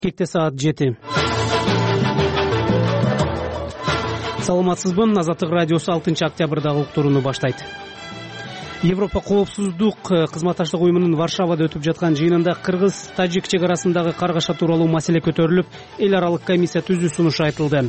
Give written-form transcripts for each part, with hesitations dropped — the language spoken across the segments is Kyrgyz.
Кекте саат 7. Саламатсызбы? Азаттык радиосу 6 октябрдагы уктурууну баштайт. Европа коопсуздук кызматташтык уюмунун Варшавада өтүп жаткан жыйынында кыргыз-тажик чек арасындагы каргаша тууралуу маселе көтөрүлүп, эл аралык комиссия түзүү сунушу айтылды.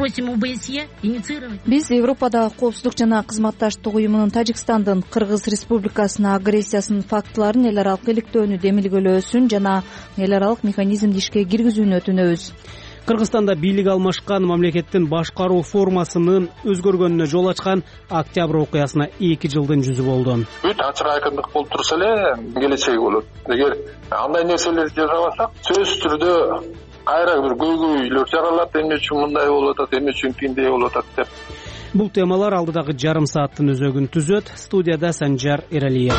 Биз Европадагы коопсуздук жана кызматташтык уюмунун Тажикстандын Кыргыз Республикасына агрессиясынын фактыларын эл аралык иликтөөнү демилгелөөсүн жана эл аралык механизмди ишке киргизүүнү өтүнөбүз. Кыргызстанда бийлик алмашкан мамлекеттин башкаруу формасынын өзгөргөнүнө жол ачкан октябрь окуясына 2 жылдын жүзү болду. Бүт ачык айкындык болуп турса эле келечеги болот. Эгер андай нерселерди жасабасак, сөзсүз түрдө кайра бир көйгөйлөр жаралат, эмне үчүн мындай болуп атат, эмне үчүн тиндей болуп атат деп. Бул темалар алдыдагы жарым сааттын өзөгүн түзөт. Студияда Санжар Эралиев.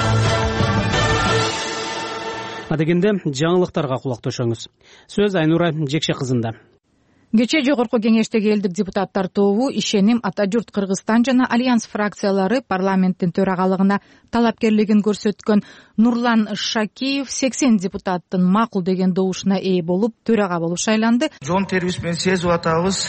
Адегенде жаңылыктарга кулак төшөңүз. Сөз Айнура Жекше кызында. Кечээ жогорку кеңештеги элдик депутаттар тобу Ишеним, Ата журт Кыргызстан жана Альянс фракциялары парламенттин төрагалыгына талапкерлигин көрсөткөн Нурлан Шакиев 80 депутаттын макул деген добушуна ээ болуп төрага болуп шайланды. Жон терибиз менен сезип атабыз,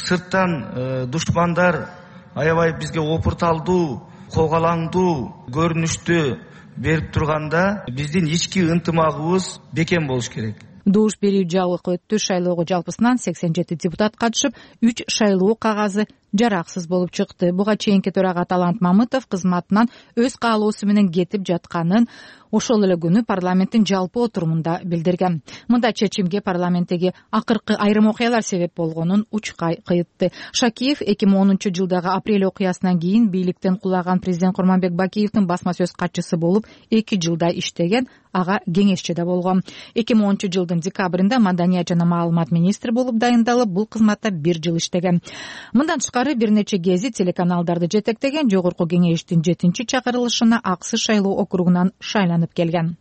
сырттан душмандар аябай бизге опурталдуу, когалаңдуу көрүнүштү берип турганда биздин ички ынтымагыбыз бекем болуш керек. Добуш берүү жабык өттү. Шайлоого жалпысынан 87 депутат катышып, 3 шайлоо кагазы жараксыз болуп чыкты. Буга чейинки төрага Талант Мамытов кызматынан өз каалоосу менен кетип жатканын ошол эле күнү парламенттин жалпы отурумунда билдирген. Мындай чечимге парламенттеги акыркы айрым окуялар себеп болгонун учкай кыйтты. Шакиев 2010 жылдагы апрель окуясынан кийин бийликтен кулаган президент Курманбек Бакиевдин басма сөз катчысы болуп 2 жылда иштеген, ага кеңешчи да болгон. 2010 жылдын декабрында маданият жана маалымат министри болуп дайындалып, бул кызматта 1 жыл иштеген. Мындан тышкары бир нече гезит, телеканалдарды жетектеген, жогорку кеңештин 7-чакырылышына Аксы шайлоо округунан шайланып келген.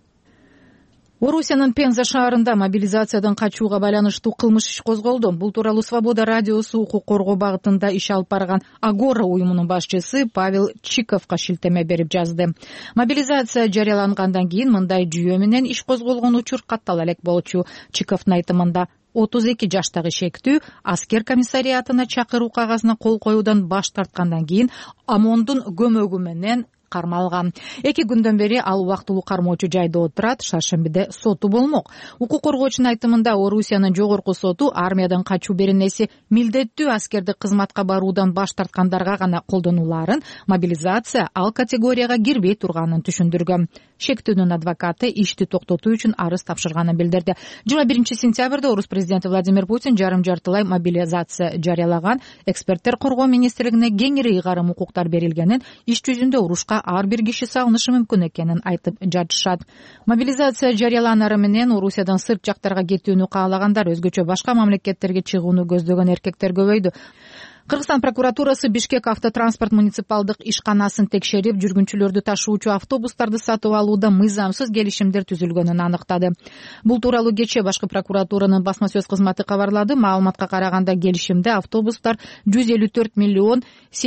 Орусиянын Пенза шаарында мобилизациядан качууга байланыштуу кылмыш иш козголду. Бул тууралуу Свобода радиосу укук коргоо багытында иш алып барган Агора уюмунун башчысы Павел Чиковго шилтеме берип жазды. Мобилизация жарыялангандан кийин мындай жүйө менен иш козголгон учур каттала элек болчу. Чиковдун айтымында 32 жаштагы шектүү аскер комиссариатына чакыруу кагазына кол коюудан баш тарткандан кийин ОМОНдун көмөгү менен кармалган. 2 күндөн бери ал убактылуу кармоочу жайда отурат. Шаршембиде соту болмок. Укук коргоочунун айтымында Орусиянын жогорку соту армиядан качуу беренеси милдеттүү аскерди кызматка баруудан баш тарткандарга гана колдонуларын, мобилизация ал категорияга кирбей турганын түшүндүргөн. Шектүүнүн адвокаты ишти токтотуу үчүн арыз тапшырганын билдирди. 21 сентябрда Орус президенти Владимир Путин жарым-жартылай мобилизация жарыялаган. Эксперттер коргоо министрлигине кеңири ыйгарым укуктар берилгенин, иш жүзүндө урушка ар бир киши салынышы мүмкүн экенин айтып жатышат. Мобилизация жарыяланары менен Орусиядан сырт жактарга кетүүнү каалагандар, өзгөчө башка мамлекеттерге чыгууну көздөгөн эркектер көбөйдү. Кыргызстан прокуратурасы Бишкек автотранспорт муниципалдык ишканасын текшерип, жүргүнчүлөрдү ташуучу автобустарды сатып алууда мыйзамсыз келишимдер түзүлгөнүн аныктады. Бул тууралуу кечээ башкы прокуратуранын басма сөз кызматы кабарлады. Маалыматка караганда келишимде автобустар 154 миллион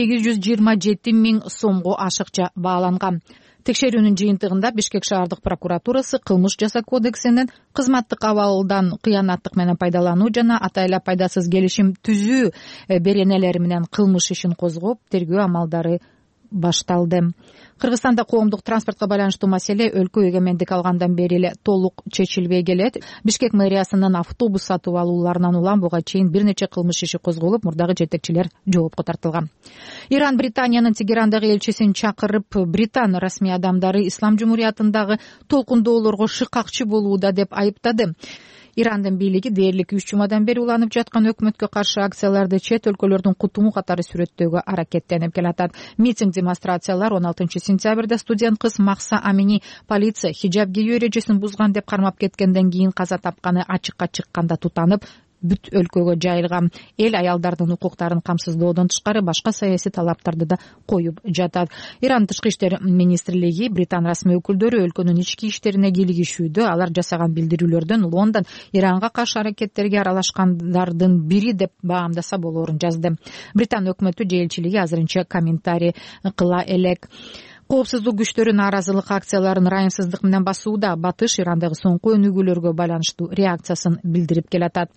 827 миң сомго ашыкча бааланган. Текшерүүнүн жыйынтыгында Бишкек шаардык прокуратурасы кылмыш жасоо кодексинин кызматтык абалдан кыянаттык менен пайдалануу жана атайлап пайдасыз келишим түзүү беренелери менен кылмыш ишин козгоп, тергөө амалдары башталды. Кыргызстанда коомдук транспортко байланыштуу маселе өлкө эгемендик алгандан бери эле толук чечилбей келет. Бишкек мэриясынын автобус сатып алууларынан улам буга чейин бир нече кылмыш иши козголуп, мурдагы жетекчилер жоопко тартылган. Иран Британиянын Тегерандагы элчисин чакырып, Британ расмий адамдары Ислам жумуриятындагы толкундоолорго шыкакчы болууда деп айыптады. Ирандын бийлиги дээрлик 3 жумадан бери уланып жаткан өкмөткө каршы акцияларды чет өлкөлөрдүн кутуму катары сүрөттөөгө аракеттенип келатат. Митинг демонстрациялар 16 сентябрда студент кыз Макса Амини полиция хиджаб кийүү эрежесин бузган деп кармап кеткенден кийин каза тапканы ачыкка чыкканда тутанып, бүт өлкөгө жайылган. Эл аялдардын укуктарын камсыздоодон тышкары башка саясий талаптарды да коюп жатат. Иран тышкы иштер министрлиги Британ расмий өкүлдөрү өлкөнүн ички иштерине кийлигишүүдө, алар жасаган билдирүүлөрдөн Лондон Иранга каршы аракеттерге аралашкандардын бири деп баамдаса болоорун жазды. Британ өкмөтү же элчилиги азырынча комментарий кыла элек. Коопсуздук күчтөрү нааразылык акцияларын райымсыздык менен басууда. Батыш Ирандагы соңку өнүгүүлөргө байланыштуу реакциясын билдирип келатат.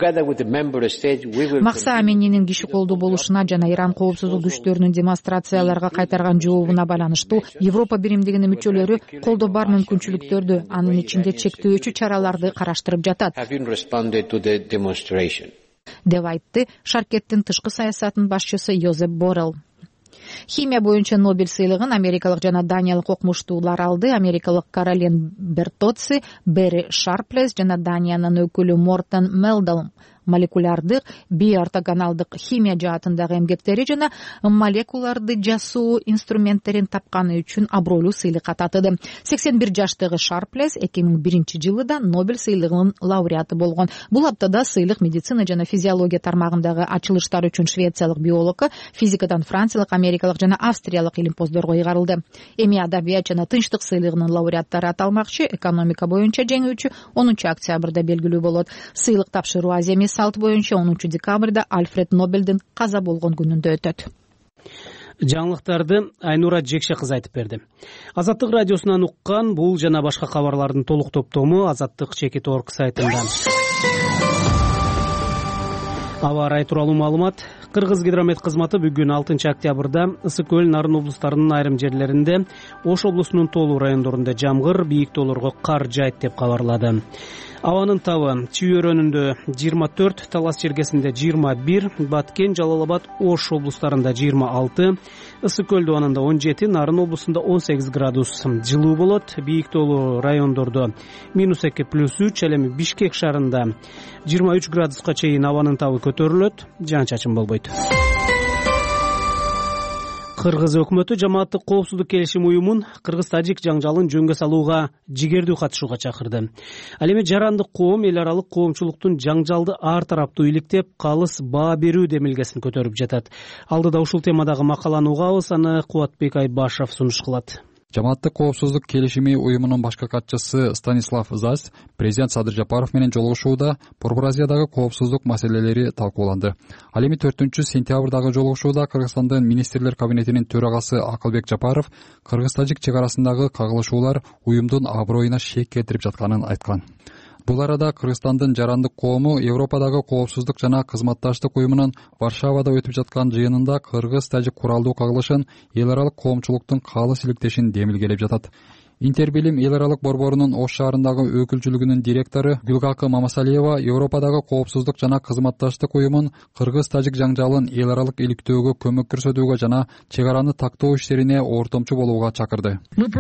Макса Аменинин киши колдуу болушуна жана Иран коопсуздук күчтөрүнүн демонстрацияларга кайтарган жообуна байланыштуу Европа биримдигинин мүчөлөрү колдо бар мүмкүнчүлүктөрдү, анын ичинде чектөөчү чараларды караштырып жатат, деп айтты Шаркеттин тышкы саясатынын башчысы Йозеп Боррелл. Химия боюнча Нобель сыйлыгын америкалык жана даниялык окумуштуулар алды. Америкалык Каролин Бертоци, Берри Шарплес жана Даниянын өкүлү Мортен Мелдал молекулярдык, биортогоналдык химия жаатындагы эмгектери жана молекулаларды жасоо инструменттерин тапканы үчүн абройлуу сыйлыкка татыды. 81 жаштагы Шарплес 2001-жылы да Нобель сыйлыгынын лауреаты болгон. Бул аптада сыйлык медицина жана физиология тармагындагы ачылыштар үчүн швециялык биологко, физикадан франциялык, америкалык жана австриялык илимпоздорго ыйгарылды. Эми адабият жана тынчтык сыйлыгынын лауреаттары аталмакчы. Экономика боюнча жеңүүчү 10 октябрда белгилүү болот. Сыйлык тапшыруу Азия салт боюнча 10 декабрда Альфред Нобелдин каза болгон күнүндө өтөт. Жаңылыктарды Айнура Жекше кызы айтып берди. Азаттык радиосунан уккан бул жана башка кабарлардын толук топтому azattik.org сайтында. Аба ырайы тууралуу маалымат. Кыргыз гидромет кызматы бүгүн 6 октябрда Ысык көл, Нарын облустарынын айрым жерлеринде, Ош облусунун Тоолуу райондорунда жамгыр, бийик тоолорго кар жайт деп кабарлады. Абанын табы Чүй өрөөнүндө 24, Талас чергесинде 21, Баткен, Жалал Абад, Ош облустарында 26, Ысык көл дубанында 17, Нарын облусунда 18 градус жылуу болот. Бийик тоолуу райондордо -2+3, ал эми Бишкек шаарында 23 градуска чейин абанын табы көтөрүлөт, жаан-чачын болбойт. Кыргыз өкмөтү жамааттык коопсуздук келишим уюмун кыргыз-тажик жаңжалын жөнгө салууга жигердүү катышууга чакырды. Ал эми жарандык коом эл аралык коомчулуктун жаңжалды ар тараптуу иликтеп, калыс баа берүү демилгесин көтөрүп жатат. Алдыда ушул темадагы макаланы угабыз, аны Кубатбек Айбашев сунуш кылат. Жамааттык коопсуздук келишими уюмунун башкы катчысы Станислав Зась президент Садыр Жапаров менен жолугушууда Борбор Азиядагы коопсуздук маселелери талкууланды. Ал эми 4-сентябрдагы жолугушууда Кыргызстандын министрлер кабинетинин төрагасы Акылбек Жапаров кыргыз-тажик чек арасындагы кагылышуулар уюмдун аброюна шек келтирип жатканын айткан. Бул арада Кыргызстандын жарандык коому Европадагы коопсуздук жана кызматташтык уюмунун Варшавада өтүп жаткан жыйынында кыргыз-тажик куралдуу кагылышын эл аралык коомчулуктун калыс иликтешин демилгелеп жатат. Интербилим эл аралык борборунун Ош шаарындагы өкүлчүлүгүнүн директору Гүлгакы Мамасалиева Европадагы коопсуздук жана кызматташтык уюмун кыргыз-тажик жаңжалын эл аралык иликтөөгө көмөк көрсөтүүгө жана чек араны тактоо иштерине ортомчу болууга чакырды.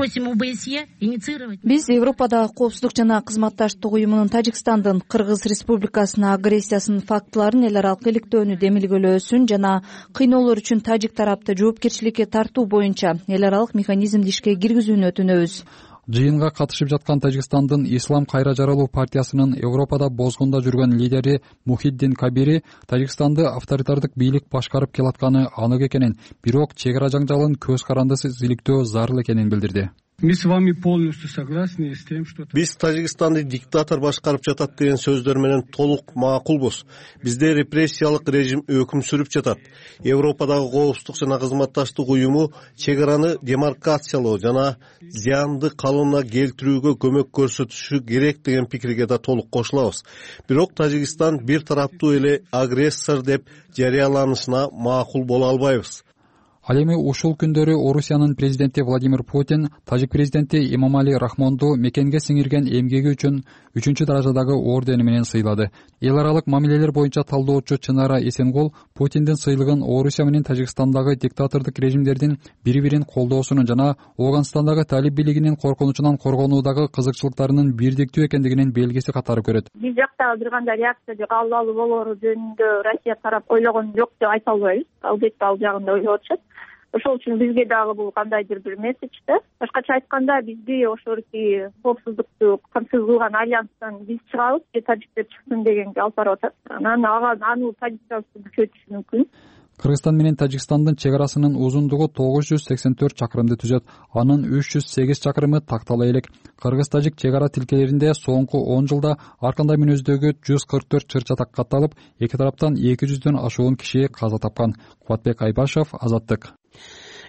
Биз Европадагы коопсуздук жана кызматташтык уюмунун Тажикстандын Кыргыз Республикасына агрессиясынын фактыларын эл аралык иликтөөнү демилгелөөсүн жана кыйноолор үчүн тажик тарапты жоопкерчиликке тартуу боюнча эл аралык механизмди ишке киргизүүнү өтүнөбүз. Жыйынга катышып жаткан Тажикстандын Ислам кайра жаралуу партиясынын Европада бозгунда жүргөн лидери Мухиддин Кабири Тажикстанды авторитардык бийлик башкарып келатканы анык экенин, бирок чек ара жаңжалын көз карандысыз иликтөө зарыл экенин билдирди. Биз Тажикстанды диктатор башкарып жатат деген сөздөр менен толук макулбуз. Бизде репрессиялык режим өкүм сүрүп жатат. Европадагы коопсуздук жана кызматташтык уюму чек араны демаркациялоо жана зыянды калыбына келтирүүгө көмөк көрсөтүшү керек деген пикирге да толук кошулабыз. Бирок Тажикстан бир тараптуу эле агрессор деп жарыяланышына макул боло албайбыз. Ал эми ушул күндөрү Орусиянын президенти Владимир Путин тажик президенти Эмомали Рахмонду мекенге сиңирген эмгеги үчүн 3-даражадагы ордени менен сыйлады. Эл аралык мамилелер боюнча талдоочу Чынара Эсенгул Путиндин сыйлыгын Орусия менен Тажикстандагы диктатордук режимдердин бири-бирин колдоосунун жана Ооганстандагы талиб бийлигинин коркунучунан коргонуудагы кызыкчылыктарынын бирдиктүү экендигинин белгиси катары көрөт. Биз жакта бир кандай реакция кабыл алуу болору жөнүндө Россия тарап ойлогон жок деп айта албайбыз. Албетте ал жагында ойлоп атышат. Ошол үчүн бизге дагы бул кандайдыр бир месседж да. Башкача айтканда бизди ошорки коопсуздукту камсыз кылган альянстан биз чыгабыз, тажиктер чыксын дегенге алып барып атат. Анан аны позициясы күчөтүшү мүмкүн. Кыргызстан менен Тажикстандын чек арасынын узундугу 984 чакырымды түзөт. Анын 308 чакырымы тактала элек. Кыргыз-тажик чек ара тилкелеринде соңку 10 жылда ар кандай мүнөздөгү 144 чыр-чатак катталып, эки тараптан 200дөн ашуун киши каза тапкан. Кубатбек Айбашев, Азаттык.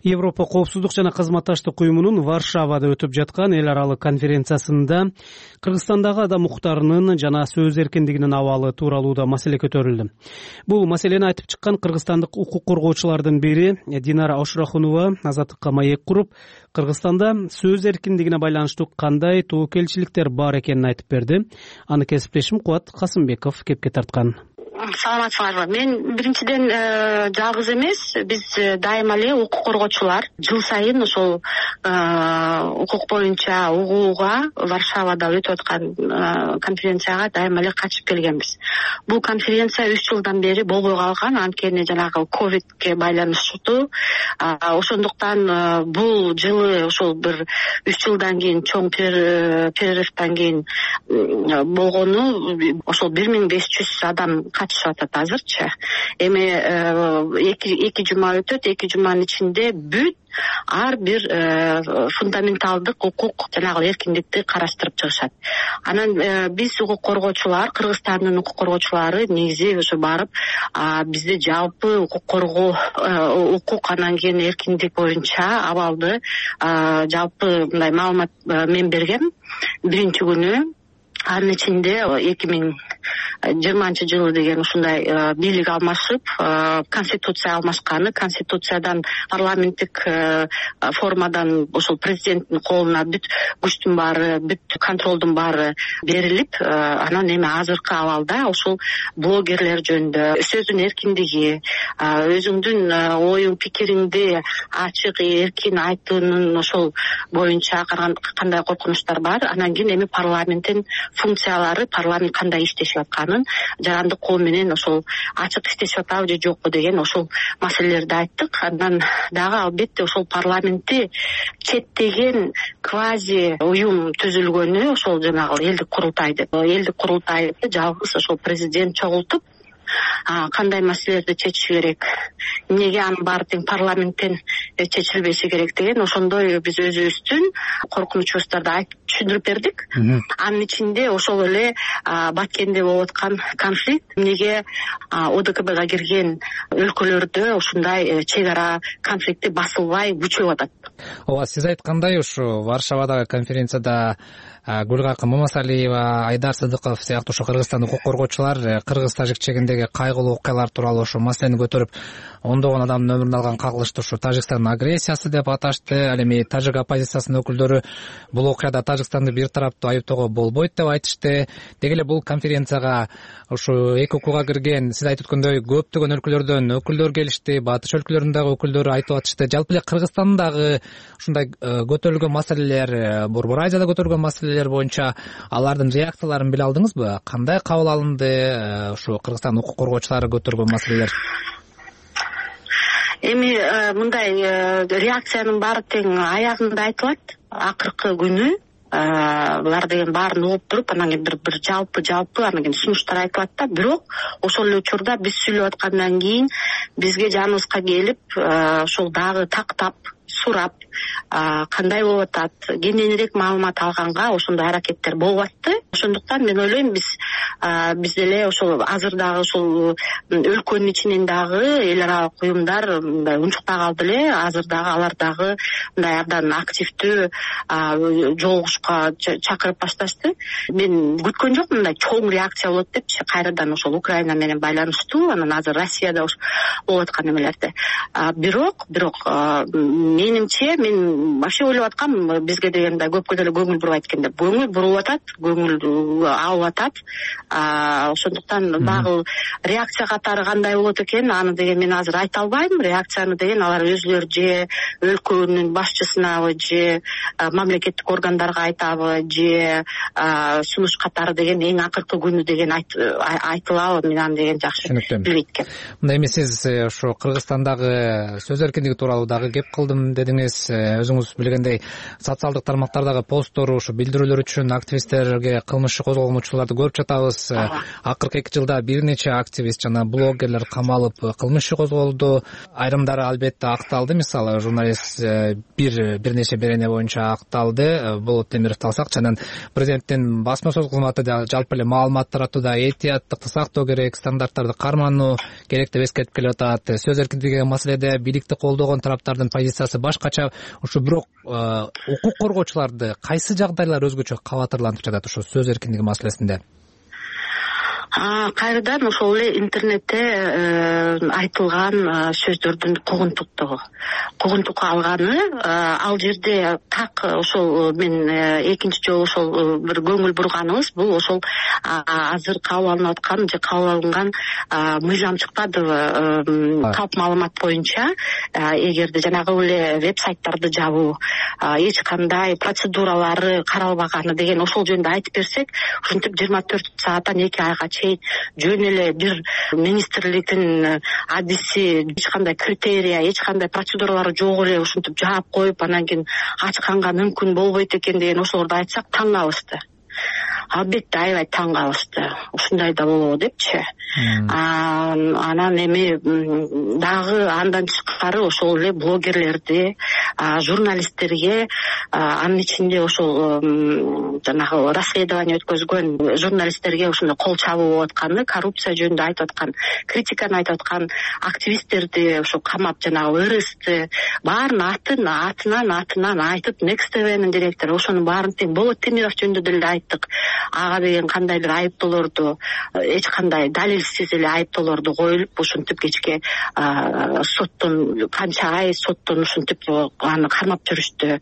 Европа коопсуздук жана кызматташтык уюмунун Варшавада өтүп жаткан эл аралык конференциясында Кыргызстандагы адам укуктарынын жана сөз эркиндигинин абалы тууралуу да маселе көтөрүлдү. Бул маселени айтып чыккан кыргызстандык укук коргоочулардын бири Динара Ошурахунова Азаттыкка маек куруп, Кыргызстанда сөз эркиндигине байланыштуу кандай тобокелчиликтер бар экенин айтып берди. Аны кесиптешим Кубат Касымбеков кепке тарткан. Саламатсыңарбы? Мен биринчиден жалгыз эмес, биз дайыма эле укук коргоочулар жыл сайын ошол укук боюнча угууга Варшавада өтүп аткан конференцияга дайыма эле катышып келгенбиз. Бул конференция 3 жылдан бери болбой калган, анткени жанагы ковидке байланыштуу. Ошондуктан бул жылы ошол бир 3 жылдан кийин чоң перерывдан кийин болгону ошол 1500 адам катышып атат азырчы. Эми 2 жума өтөт, 2 жуманын ичинде бүт ар бир фундаменталдык укук жанагы эркиндикти караштырып чыгышат. Анан биз укук коргоочулар, Кыргызстандын укук коргоочулары негизи ошо барып бизде жалпы укук коргоо, укук анан кийин эркиндик боюнча абалды жалпы мындай маалымат мен бергем биринчи күнү. Анын ичинде 2020 жылы деген ушундай бийлик алмашып, конституция алмашканы, конституциядан парламенттик формадан ошол президенттин колуна бүт күчтүн баары, бүт контролдун баары берилип, анан эми азыркы абалда ошол блогерлер жөнүндө сөздүн эркиндиги, өзүңдүн оюң пикириңди ачык эркин айтуунун ошол боюнча кандай коркунучтар бар. Анан кийин эми парламенттин функциялары, парламент кандай иштешип атканын, жарандык кол менен ошол ачык иштешип атабы же жокпу деген ошол маселелерди айттык. Андан дагы албетте ошол парламентти четтеген квази уюм түзүлгөнү, ошол жанагы элдик курултайды жалгыз ошол президент чогултуп кандай маселелерди чечиш керек, эмнеге анын баары тең парламенттен чечилбеши керек деген ошондой биз өзүбүздүн коркунучубуздарды айтып түшүндүрүп бердик. Анын ичинде ошол эле Баткенде болуп аткан конфликт, эмнеге ОДКБга кирген өлкөлөрдө ушундай чек ара конфликти басылбай күчөп атат. Ооба, сиз айткандай ушу Варшавадагы конференцияда Гүлгакы Мамасалиева, Айдар Сыдыков сыяктуу ушу Кыргызстандын укук коргоочулар кыргыз-тажик чегиндеги кайгылуу окуялар тууралуу ушу маселени көтөрүп, ондогон адамдын өмүрүн алган кагылышты ушу Тажикстандын агрессиясы деп аташты. Ал эми тажик оппозициясынын өкүлдөрү бул окуяда Тажикстанды бир тараптуу айыптоого болбойт деп айтышты. Деги эле бул конференцияга ушу эки укуга кирген, сиз айтып өткөндөй, көптөгөн өлкөлөрдөн өкүлдөр келишти, батыш өлкөлөрүндөгү өкүлдөр айтып атышты. Жалпы эле Кыргызстандагы ушундай көтөрүлгөн маселелер, Борбор Азияда көтөрүлгөн маселелер боюнча алардын реакцияларын биле алдыңызбы? Кандай кабыл алынды ушу Кыргызстан укук коргоочулары көтөргөн маселелер? Эми мындай реакциянын баары тең аягында айтылат. Акыркы күнү булар деген баарын угуп туруп, анан кийин бир жалпы анан кийин сунуштар айтылат да. Бирок ошол эле учурда биз сүйлөп аткандан кийин бизге жаныбызга келип ошол дагы тактап сурап кандай болуп атат, кененирээк маалымат алганга ошондой аракеттер болуп атты. Ошондуктан мен ойлойм биз деле ошол азыр дагы ошол өлкөнүн ичинен дагы эл аралык уюмдар мындай унчукпай калды эле. Азыр дагы алар дагы мындай абдан активдүү жолугушууга чакырып башташты. Мен күткөн жокмун мындай чоң реакция болот депчи, кайрадан ошол Украина менен байланыштуу, анан азыр Россияда болуп аткан эмелерди. Бирок менимче мен вообще ойлоп аткам, бизге дегенде көпкө деле көңүл бурбайт экен деп. Көңүл буруп атат, көңүл алып атат. Ошондуктан дагы реакция катары кандай болот экен, аны деген мен азыр айта албайм. Реакцияны деген алар өзүлөрү же өлкөнүн башчысынабы, же мамлекеттик органдарга айтабы, же сунуш катары деген эң акыркы күнү деген айтылабы, мен аны деген жакшы билбейт экем. Мындай эми сиз ушу Кыргызстандагы сөз эркиндиги тууралуу дагы кеп кылдым дедиңиз. Өзүңүз билгендей, социалдык тармактардагы посттор, ушу билдирүүлөр үчүн активисттерге кылмыш козголгончуларды көрүп жатабыз. Акыркы 2 жылда бир нече активист жана блогерлер камалып, кылмыш козголду. Айрымдары албетте акталды. Мисалы, журналист бир нече берене боюнча акталды. Болот Темировду алсак, жана президенттин басма сөз кызматы да жалпы эле маалымат таратууда этияттыкты сактоо керек, стандарттарды кармануу керек деп эскертип келип атат. Сөз эркиндиги маселеде бийликти колдогон тараптардын позициясы башкача. Ушу бирок укук коргоочуларды кайсы жагдайлар өзгөчө кабатырлантып жатат ушул сөз эркиндиги маселесинде? Кайрадан ошол эле интернетте айтылган сөздөрдүн куугунтукка алганы, ал жерде так ошол мен экинчи жолу ошол бир көңүл бурганыбыз бул ошол азыр кабыл алынып аткан же кабыл алынган мыйзам чыкпады калп маалымат боюнча. Эгерде жанагы эле веб-сайттарды жабуу, эч кандай процедуралары каралбаганы деген ошол жөнүндө айтып берсек, ушинтип 24 сааттан 2 айга жөн эле бир министрликтин адиси, эч кандай критерия, эч кандай процедуралары жок эле ушинтип жаап коюп, анан кийин ачканга мүмкүн болбойт экен деген ошолорду айтсак таң калышты. Албетте аябай таң калышты. Ушундай да болобу депчи. Анан эми дагы андан тышкары ошол эле блогерлерди, журналисттерге, анын ичинде ошол жанагы расследование өткөзгөн журналисттерге ошондой кол чабуу болуп атканы, коррупция жөнүндө айтып аткан, критиканы айтып аткан активисттерди ошо камап, жанагы РСТ баарын атынан айтып, Next TV'нин директору ошонун баарын тең Болот Темиров жөнүндө деле айттык. Ага деген кандайдыр айыптоолорду, эч кандай далилсиз эле айыптоолорду коюлуп, ушинтип кечке соттон канча ай соттон ушинтип аны кармап жүрүштү,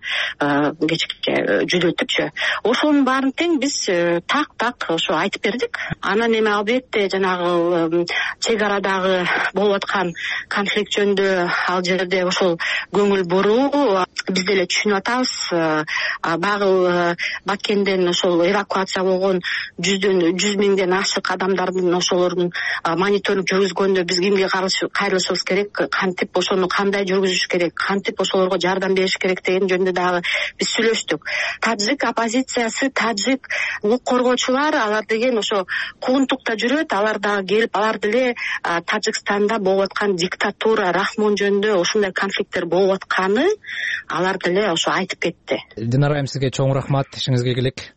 кечке жүдөтүпчү. Ошонун баарын тең биз так ошо айтып бердик. Анан эми албетте жанагы чек арадагы болуп аткан конфликт жөнүндө ал жерде ошол көңүл буруу биз деле түшүнүп атабыз. Багыл Баккенден ошол эвакуация болгон 100 миңден ашык адамдардын ошолордун мониторинг жүргүзгөндө биз кимге кайрылышыбыз керек, кантип ошону кандай жүргүзүш керек, кантип ошолорго жардам бериш керек деген жөнүндө дагы биз сүйлөштүк. Таджик оппозициясы, таджик укук коргоочулар, алар деген ошо куугунтукта жүрөт, алар дагы келип, алар деле Тажикстанда болуп аткан диктатура, Рахмон жөнүндө ошондой конфликттер болуп атканы алар деле ошо айтып кетти. Динара айым, сизге чоң рахмат, ишиңизге ийгилик.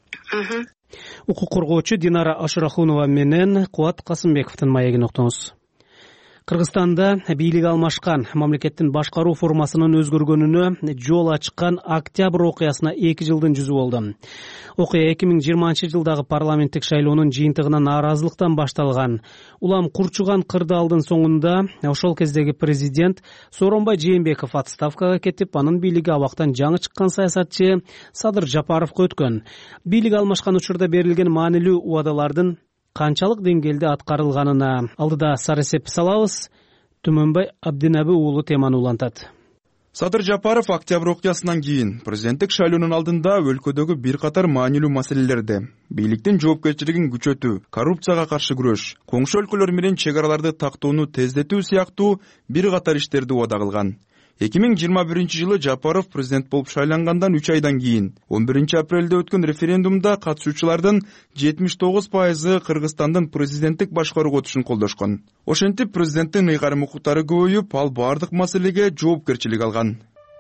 Укук коргоочу Динара Ашырахунова менен Кубат Касымбековдун маегин уктуңуз. Кыргызстанда бийлик алмашкан мамлекеттин башкаруу формасынын өзгөргөнүнө жол ачкан октябрь окуясына 2 жылдын жүзү болду. Окуя 2020-жылдагы парламенттик шайлоонун жыйынтыгынан нааразылыктан башталган. Улам курчуган кырдаалдын соңунда ошол кездеги президент Сооронбай Жээнбеков отставкага кетип, анын бийлиги абактан жаңы чыккан саясатчы Садыр Жапаровго өткөн. Бийлик алмашкан учурда берилген маанилүү убадалардын канчалык деңгээлде аткарылганына алдыда саресеп салабыз. Түмөнбай Абдинаби уулу теманы улантат. Садыр Жапаров октябрь окуясынан кийин президенттик шайлоонун алдында өлкөдөгү бир катар маанилүү маселелерди, бийликтин жоопкерчилигин күчөтүү, коррупцияга каршы күрөш, коңшу өлкөлөр менен чек араларды тактоону тездетүү сыяктуу бир катар иштерди убада кылган. 2021-жылы Жапаров президент болуп шайлангандан 3 айдан кийин 11 апрелде өткөн референдумда катышуучулардын 79% Кыргызстандын президенттик башкарууга өтүшүн колдошкон. Ошентип президенттин ыйгарым укуктары көбөйүп, ал бардык маселеге жоопкерчилик алган.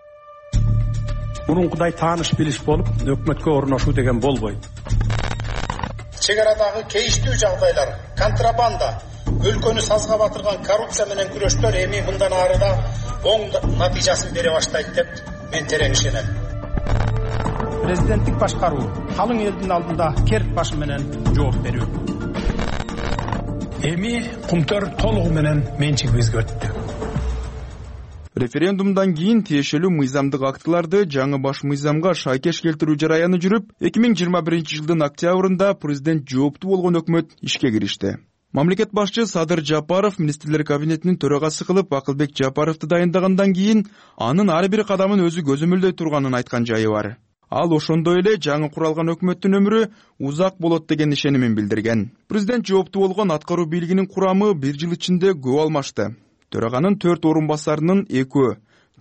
Мурункудай тааныш билиш болуп, өкмөткө орношуу деген болбойт. Чек арадагы кейиштүү жагдайлар, контрабанда, өлкөнү сазга батырган коррупция менен күрөштөр эми мындан ары да оң натыйжасын бере баштайт деп мен терең ишенем. Президенттик башкаруу калың элдин алдында керт башы менен жооп берүү. Эми кумтөр толугу менен менчигибизге өттү. Референдумдан кийин тиешелүү мыйзамдык актыларды жаңы баш мыйзамга шайкеш келтирүү жараяны жүрүп, 2021-жылдын октябрында президент жооптуу болгон өкмөт ишке киришти. Мамлекет башчы Садыр Жапаров министрлер кабинетинин төрагасы кылып Акылбек Жапаровду дайындагандан кийин анын ар бир кадамын өзү көзөмөлдөй турганын айткан жайы бар. Ал ошондой эле жаңы куралган өкмөттүн өмүрү узак болот деген ишенимин билдирген. Президент жооптуу болгон аткаруу бийлигинин курамы 1 жыл ичинде көп алмашты. Төраганын 4 орун басарынын 2,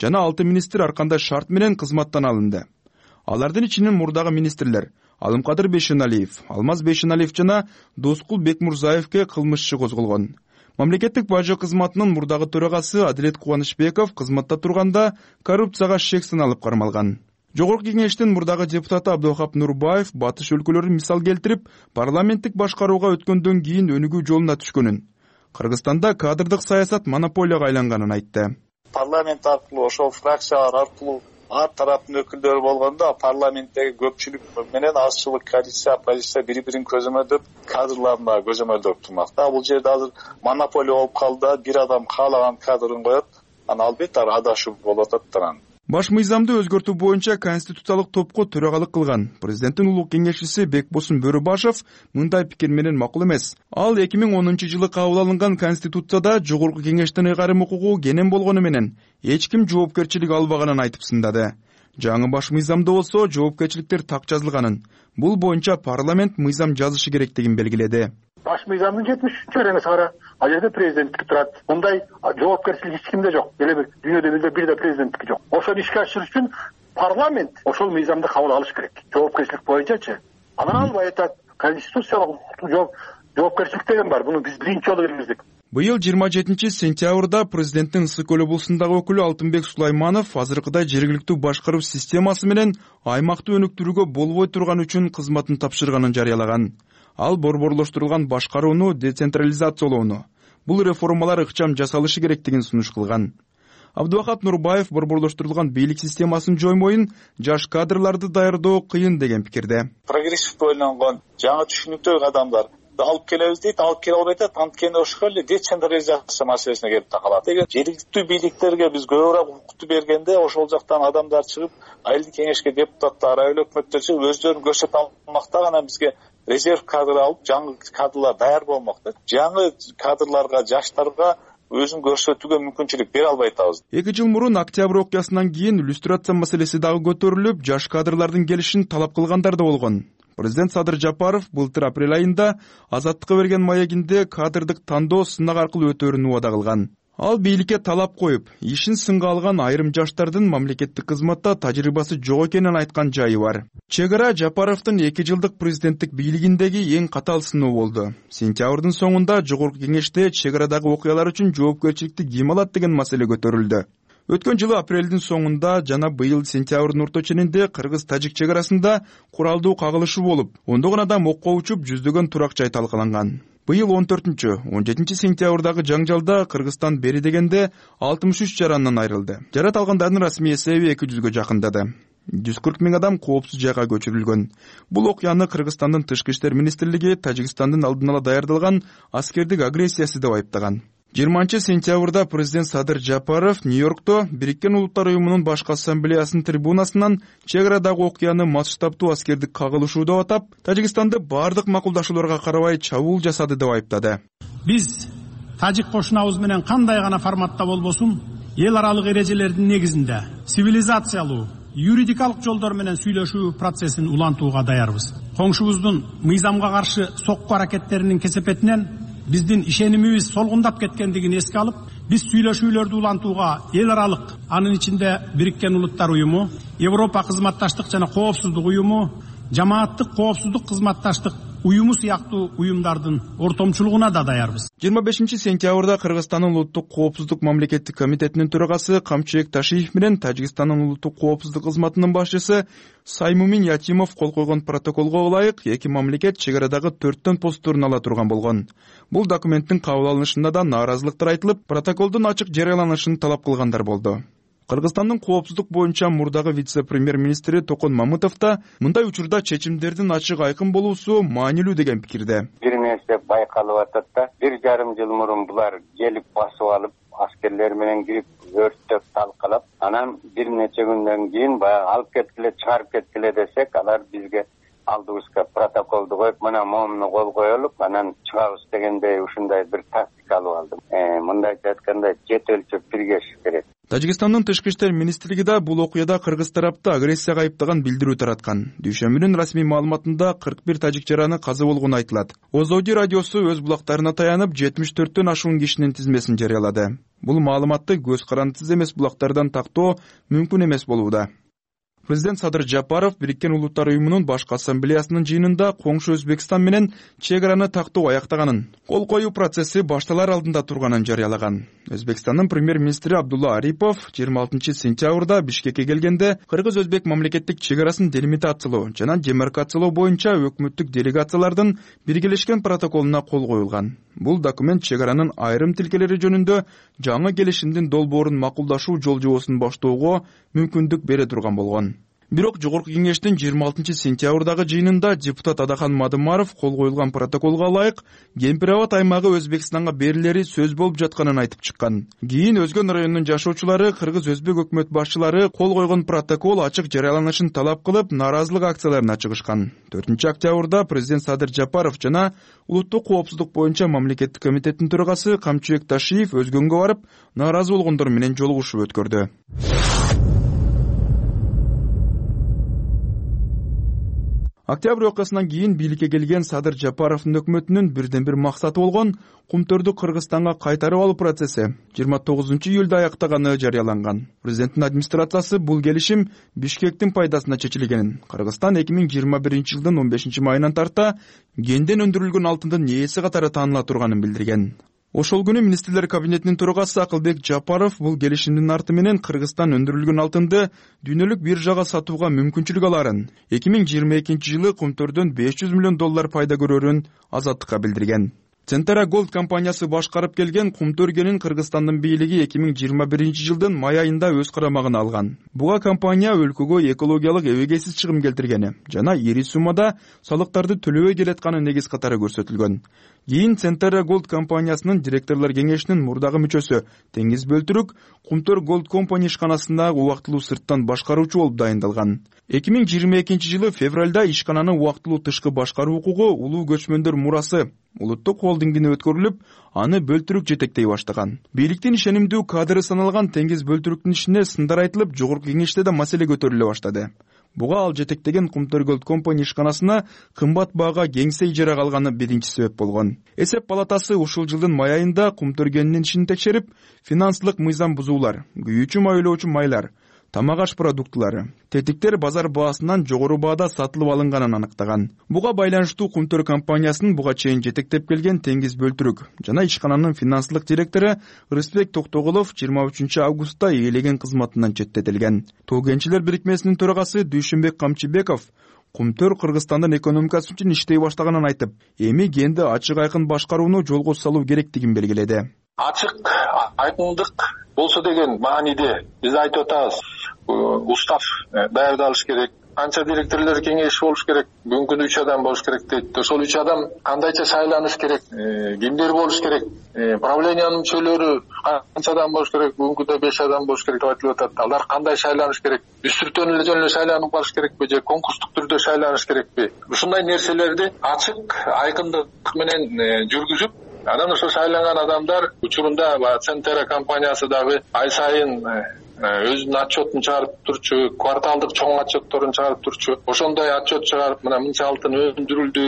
жана 6 министр ар кандай шарт менен кызматтан алынды. Алардын ичинен мурдагы министрлер Алымкадыр Бейшеналиев, Алмаз Бейшеналиев жана Доскул Бекмурзаевке кылмыш иши козголгон. Мамлекеттик бажы кызматынын мурдагы төрагасы Адилет Кубанычбеков кызматта турганда коррупцияга шек саналып кармалган. Жогорку кеңештин мурдагы депутаты Абдыхап Нурбаев батыш өлкөлөрүн мисал келтирип, парламенттик башкарууга өткөндөн кийин өнүгүү жолуна түшкөнүн, Кыргызстанда кадрдык саясат монополияга айланганын айтты. Парламент аркылуу, ошол фракциялар аркылуу ар тараптын өкүлдөрү болгондо парламенттеги көпчүлүк менен азчылык коалиция, оппозиция бири-бирин көзөмөлдөп, кадрларын да көзөмөлдөп турмакта. Бул жерде азыр монополия болуп калды, бир адам каалаган кадрын коет, анан албетте адашуу болуп атат. Баш мыйзамды өзгөртүү боюнча конституциялык топко төрагалык кылган президенттин улуг кеңешчиси Бекбосун Бөрөбашев мындай пикир менен макул эмес. Ал 2010 жылы кабыл алынган конституцияда жогорку кеңештин ыйгарым укугу кенен болгону менен эч ким жоопкерчилик албаганын айтып сындады. Жаңы баш мыйзамда болсо жоопкерчиликтер так жазылганын, бул боюнча парламент мыйзам жазышы керектигин белгиледи. Баш мыйзамдын 73-береңиз кара, ал жерде президенттик турат. Мындай жоопкерчилик эч кимде жок. Эле дүйнөдө бир да президенттик жок. Ошону ишке ашырыш үчүн парламент ошол мыйзамды кабыл алыш керек. Жоопкерчилик боюнчачы. Анан албай атат. Конституциялык жоопкерчилик деген бар. Буну биз биринчи жолу киргиздик. Быйыл 27 сентябрда президенттин Ысык көл облусундагы өкүлү Алтынбек Сулайманов азыркыдай жергиликтүү башкаруу системасы менен аймакты өнүктүрүүгө болбой турган үчүн кызматын тапшырганын жарыялаган. Ал борборлоштурулган башкарууну децентрализациялоону, бул реформалар ыкчам жасалышы керектигин сунуш кылган. Абдыхап Нурбаев борборлоштурулган бийлик системасын жоймоюн, жаш кадрларды даярдоо кыйын деген пикирде. Прогрессивдүү ойлонгон, жаңы түшүнүктүү адамдар алып келебиз дейт, алып келе албайт, анткени ошол эле децентрализация маселесине келип такалат. Эгер жергиликтүү бийликтерге биз көбүрөөк укукту бергенде, ошол жактан адамдар чыгып, айылдык кеңешке депутаттар, айыл өкмөттөр чыгып өздөрүн көрсөтө алмакта гана бизге резерв кадр алып, жаңы кадрлар даяр болмокта. Жаңы кадрларга, жаштарга өзүн көрсөтүүгө мүмкүнчүлүк бере албай атабыз. 2 жыл мурун октябрь окуясынан кийин иллюстрация маселеси дагы көтөрүлүп, жаш кадрлардын келишин талап кылгандар да болгон. Президент Садыр Жапаров былтыр апрель айында Азаттыкка берген маегинде кадрдык тандоо сынак аркылуу өтөөрүн убада кылган. Ал бийликке талап коюп, ишин сынга алган айрым жаштардын мамлекеттик кызматта тажрыйбасы жок экенин айткан жайы бар. Чек ара Жапаровдун 2 жылдык президенттик бийлигиндеги эң катаал сыноо болду. Сентябрдын соңунда жогорку кеңеште чек арадагы окуялар үчүн жоопкерчиликти ким алат деген маселе көтөрүлдү. Өткөн жылы апрелдин соңунда жана быйыл сентябрдын орто ченинде кыргыз-тажик чек арасында куралдуу кагылышуу болуп, ондогон адам окко учуп, жүздөгөн турак жай талкаланган. Быйыл 14-17 сентябрдагы жаңжалда Кыргызстан бери дегенде 63 жарандан айрылды. Жарат алгандардын расмий эсеби 200гө жакындады. 140 000 адам коопсуз жайга көчүрүлгөн. Бул окуяны Кыргызстандын тышкы иштер министрлиги Тажикстандын алдын ала даярдалган аскердик агрессиясы деп айыптаган. 20 сентябрда президент Садыр Жапаров Нью-Йоркто Бириккен Улуттар уюмунун башкы ассамблеясынын трибунасынан чек арадагы окуяны масштабтуу аскердик кагылышуу деп атап, Тажикстанды бардык макулдашууларга карабай чабуул жасады деп айыптады. Биз тажик кошунабыз менен кандай гана форматта болбосун, эл аралык эрежелердин негизинде цивилизациялуу, юридикалык жолдор менен сүйлөшүү процессин улантууга даярбыз. Коңшубуздун мыйзамга каршы сокку аракеттеринин кесепетинен биздин ишенимибиз солгундап кеткендигин эске алып, биз сүйлөшүүлөрдү улантууга эл аралык, анын ичинде Бириккен Улуттар уюму, Европа кызматташтык жана коопсуздук уюму, жамааттык коопсуздук кызматташтык уюму сыяктуу уюмдардын ортомчулугуна да даярбыз. 25 сентябрда Кыргызстандын улуттук коопсуздук мамлекеттик комитетинин төрагасы Камчыбек Ташиев менен Тажикстандын улуттук коопсуздук кызматынын башчысы Саймумин Ятимов кол койгон протоколго ылайык эки мамлекет чек арадагы 4 постторун ала турган болгон. Бул документтин кабыл алынышында да нааразылыктар айтылып, протоколдун ачык жарыяланышын талап кылгандар болду. Кыргызстандын коопсуздук боюнча мурдагы вице-премьер-министри Токон Мамытов да мындай учурда чечимдердин ачык айкын болуусу маанилүү деген пикирде. Бир нерсе байкалып атат да, 1,5 жыл мурун булар келип басып алып, аскерлер менен кирип өрттөп талкалап, анан бир нече күндөн кийин баягы алып кеткиле, чыгарып кеткиле десек, алар бизге алдыбызга протоколду коюп, мына момуну кол коелук, анан чыгабыз дегендей ушундай бир тактика алып алдым. Мындайча айтканда, жет өлчөп бир кеш керек. Тажикстандын тышкы иштер министрлиги да бул окуяда кыргыз тарапты агрессияга айыптаган билдирүү тараткан. Дүйшөмбүнүн расмий маалыматында 41 тажик жараны каза болгону айтылат. Озоди радиосу өз булактарына таянып 74төн ашуун кишинин тизмесин жарыялады. Бул маалыматты көз карандысыз эмес булактардан тактоо мүмкүн эмес болууда. Президент Садыр Жапаров Бириккен Улуттар уюмунун башкы ассамблеясынын жыйынында коңшу Өзбекстан менен чек араны тактоо аяктаганын, кол коюу процесси башталар алдында турганын жарыялаган. Өзбекстандын премьер-министри Абдулла Арипов 26 сентябрда Бишкекке келгенде кыргыз-өзбек мамлекеттик чек арасын делимитациялоо жана демаркациялоо боюнча өкмөттүк делегациялардын биргелешкен протоколуна кол коюлган. Бул документ чек аранын айрым тилкелери жөнүндө жаңы келишимдин долбоорун макулдашуу жол жобосун баштоого мүмкүндүк бере турган болгон. Бирок жогорку кеңештин 26 сентябрдагы жыйынында депутат Адахан Мадымаров кол коюлган протоколго ылайык Кемпир-Абад аймагы Өзбекстанга берилери сөз болуп жатканын айтып чыккан. Кийин Өзгөн районунун жашоочулары кыргыз-өзбек өкмөт башчылары кол койгон протокол ачык жарыяланышын талап кылып, нааразылык акцияларына чыгышкан. 4 октябрда президент Садыр Жапаров жана улуттук коопсуздук боюнча мамлекеттик комитеттин төрагасы Камчыбек Ташиев Өзгөнгө барып, нааразы болгондор менен жолугушуу өткөрдү. Октябрь окуясынан кийин бийликке келген Садыр Жапаровдун өкмөтүнүн бирден-бир максаты болгон Кумтөрдү Кыргызстанга кайтарып алуу процесси 29 июлда аяктаганы жарыяланган. Президенттин администрациясы бул келишим Бишкектин пайдасына чечилгенин, Кыргызстан 2021 жылдын 15 майынан тарта кенден өндүрүлгөн алтындын ээси катары тааныла турганын билдирген. Ошол күнү министрлер кабинетинин төрагасы Акылбек Жапаров бул келишимдин арты менен Кыргызстан өндүрүлгөн алтынды дүйнөлүк биржага сатууга мүмкүнчүлүк аларын, 2022 жылы Кумтөрдөн $500 миллион пайда көрөрүн Азаттыкка билдирген. Центера Голд компаниясы башкарып келген Кумтөр-кенин Кыргызстандын бийлиги 2021 жылдын май айында өз карамагына алган. Буга компания өлкөгө экологиялык эбегейсиз чыгым келтиргени жана ири суммада салыктарды төлөбөй келатканы негиз катары көрсөтүлгөн. Кийин Центера Голд компаниясынын директорлор кеңешинин мурдагы мүчөсү Теңиз Бөлтүрүк Кумтөр Голд компания ишканасында убактылуу сырттан башкаруучу болуп дайындалган. 2022 жылы февралда ишкананы убактылуу тышкы башкаруу укугу улуу көчмөндөр мурасы улуттук холдингине өткөрүлүп, аны Бөлтүрүк жетектей баштаган. Бийликтин ишенимдүү кадры саналган Теңиз Бөлтүрүктүн ишине сындар айтылып, жогорку кеңеште да маселе көтөрүлө баштады. Буга ал жетектеген Кумтөр Голд компания ишканасына кымбат баага кеңсе ижарага алганы биринчи себеп болгон. Эсеп палатасы ушул жылдын май айында Кумтөр-кенинин ишин текшерип, финансылык мыйзам бузуулар, күйүүчү майлоочу майлар, тамак аш продуктулары, тетиктер базар баасынан жогору баада сатылып алынганын аныктаган. Буга байланыштуу Кумтөр компаниясынын буга чейин жетектеп келген Теңиз Бөлтүрүк жана ишкананын финансылык директору Рыспек Токтоголов 23 августта ээлеген кызматынан четтетилген. Тоо кенчилер бирикмесинин төрагасы Дүйшөнбек Камчыбеков Кумтөр Кыргызстандын экономикасы үчүн иштей баштаганын айтып, эми кенди ачык айкын башкарууну жолго салуу керектигин белгиледи. Ачык айкындык болсо деген мааниде биз айтып атабыз. Устав даярдалыш керек. Канча директорлор кеңеши болуш керек? Бүгүнкү 3 адам болуш керек дейт. Ошол 3 адам кандайча шайланыш керек? Кимдер болуш керек? Правлениянын мүчөлөрү канча адам болуш керек? Бүгүнкүдө 5 адам болуш керек деп айтылып атат. Алар кандай шайланыш керек? Үстүртөн эле жөн эле шайланып калыш керекпи же конкурстук түрдө шайланыш керекпи? Ушундай нерселерди ачык айкындык менен жүргүзүп, анан ошо шайланган адамдар учурунда Центера компаниясы дагы ай сайын өзүнүн отчетун чыгарып турчу, кварталдык чоң отчетторун чыгарып турчу. Ошондой отчет чыгарып, мына мынча алтын өндүрүлдү,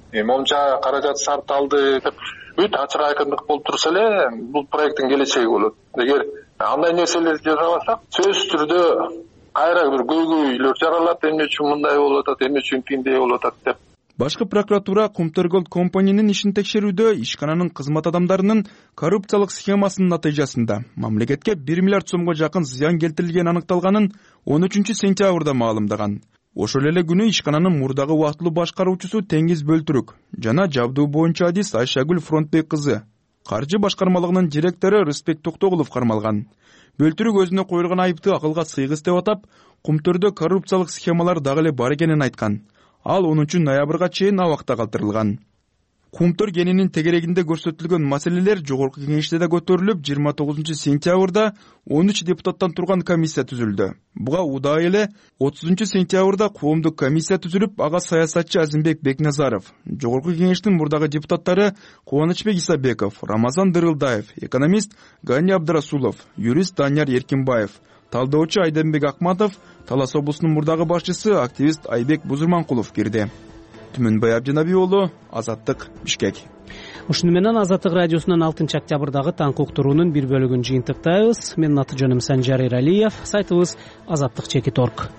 монча каражат сарпталды деп бүт ачык айкындык болуп турса эле бул проекттин келечеги болот. Эгер андай нерселерди жасабасак, сөзсүз түрдө кайра бир көйгөйлөр жаралат, эмне үчүн мындай болуп атат, эмне үчүн тиндей болуп атат деп. Башкы прокуратура Кумтөр Голд компаниянын ишин текшерүүдө ишкананын кызмат адамдарынын коррупциялык схемасынын натыйжасында мамлекетке 1 миллиард сомго жакын зыян келтирилгени аныкталганын 13 сентябрда маалымдаган. Ошол эле күнү ишкананын мурдагы убактылуу башкаруучусу Теңиз Бөлтүрүк жана жабдуу боюнча адис Айшагүл Фронтбек кызы, каржы башкармалыгынын директору Рыспек Токтоголов кармалган. Бөлтүрүк өзүнө койулган айыпты акылга сыйгыс деп атап, Кумтөрдө коррупциялык схемалар дагы эле бар экенин айткан. Ал 10 ноябрга чейин абакта калтырылган. кумтөр кенинин тегерегинде көрсөтүлгөн маселелер жогорку кеңеште да көтөрүлүп, 29 сентябрда 13 депутаттан турган комиссия түзүлдү. Буга удай эле 30 сентябрда коомдук комиссия түзүлүп, ага саясатчы Азимбек Бекназаров, жогорку кеңештин мурдагы депутаттары Кубанычбек Исабеков, Рамазан Дырылдаев, экономист Гани Абдрасулов, юрист Данияр Эркинбаев, талдоочу Айденбек Акматов, Талас облусунун мурдагы башчысы активист Айбек Бузурманкулов кирди. Түмөнбай Абдинаби уулу, Азаттык, Бишкек. Ушуну менен Азаттык радиосунун 6 октябрдагы таңкы уктуруунун бир бөлүгүн жыйынтыктайбыз. Менин аты жөнүм Санжар Эралиев, сайтыбыз azattik.org.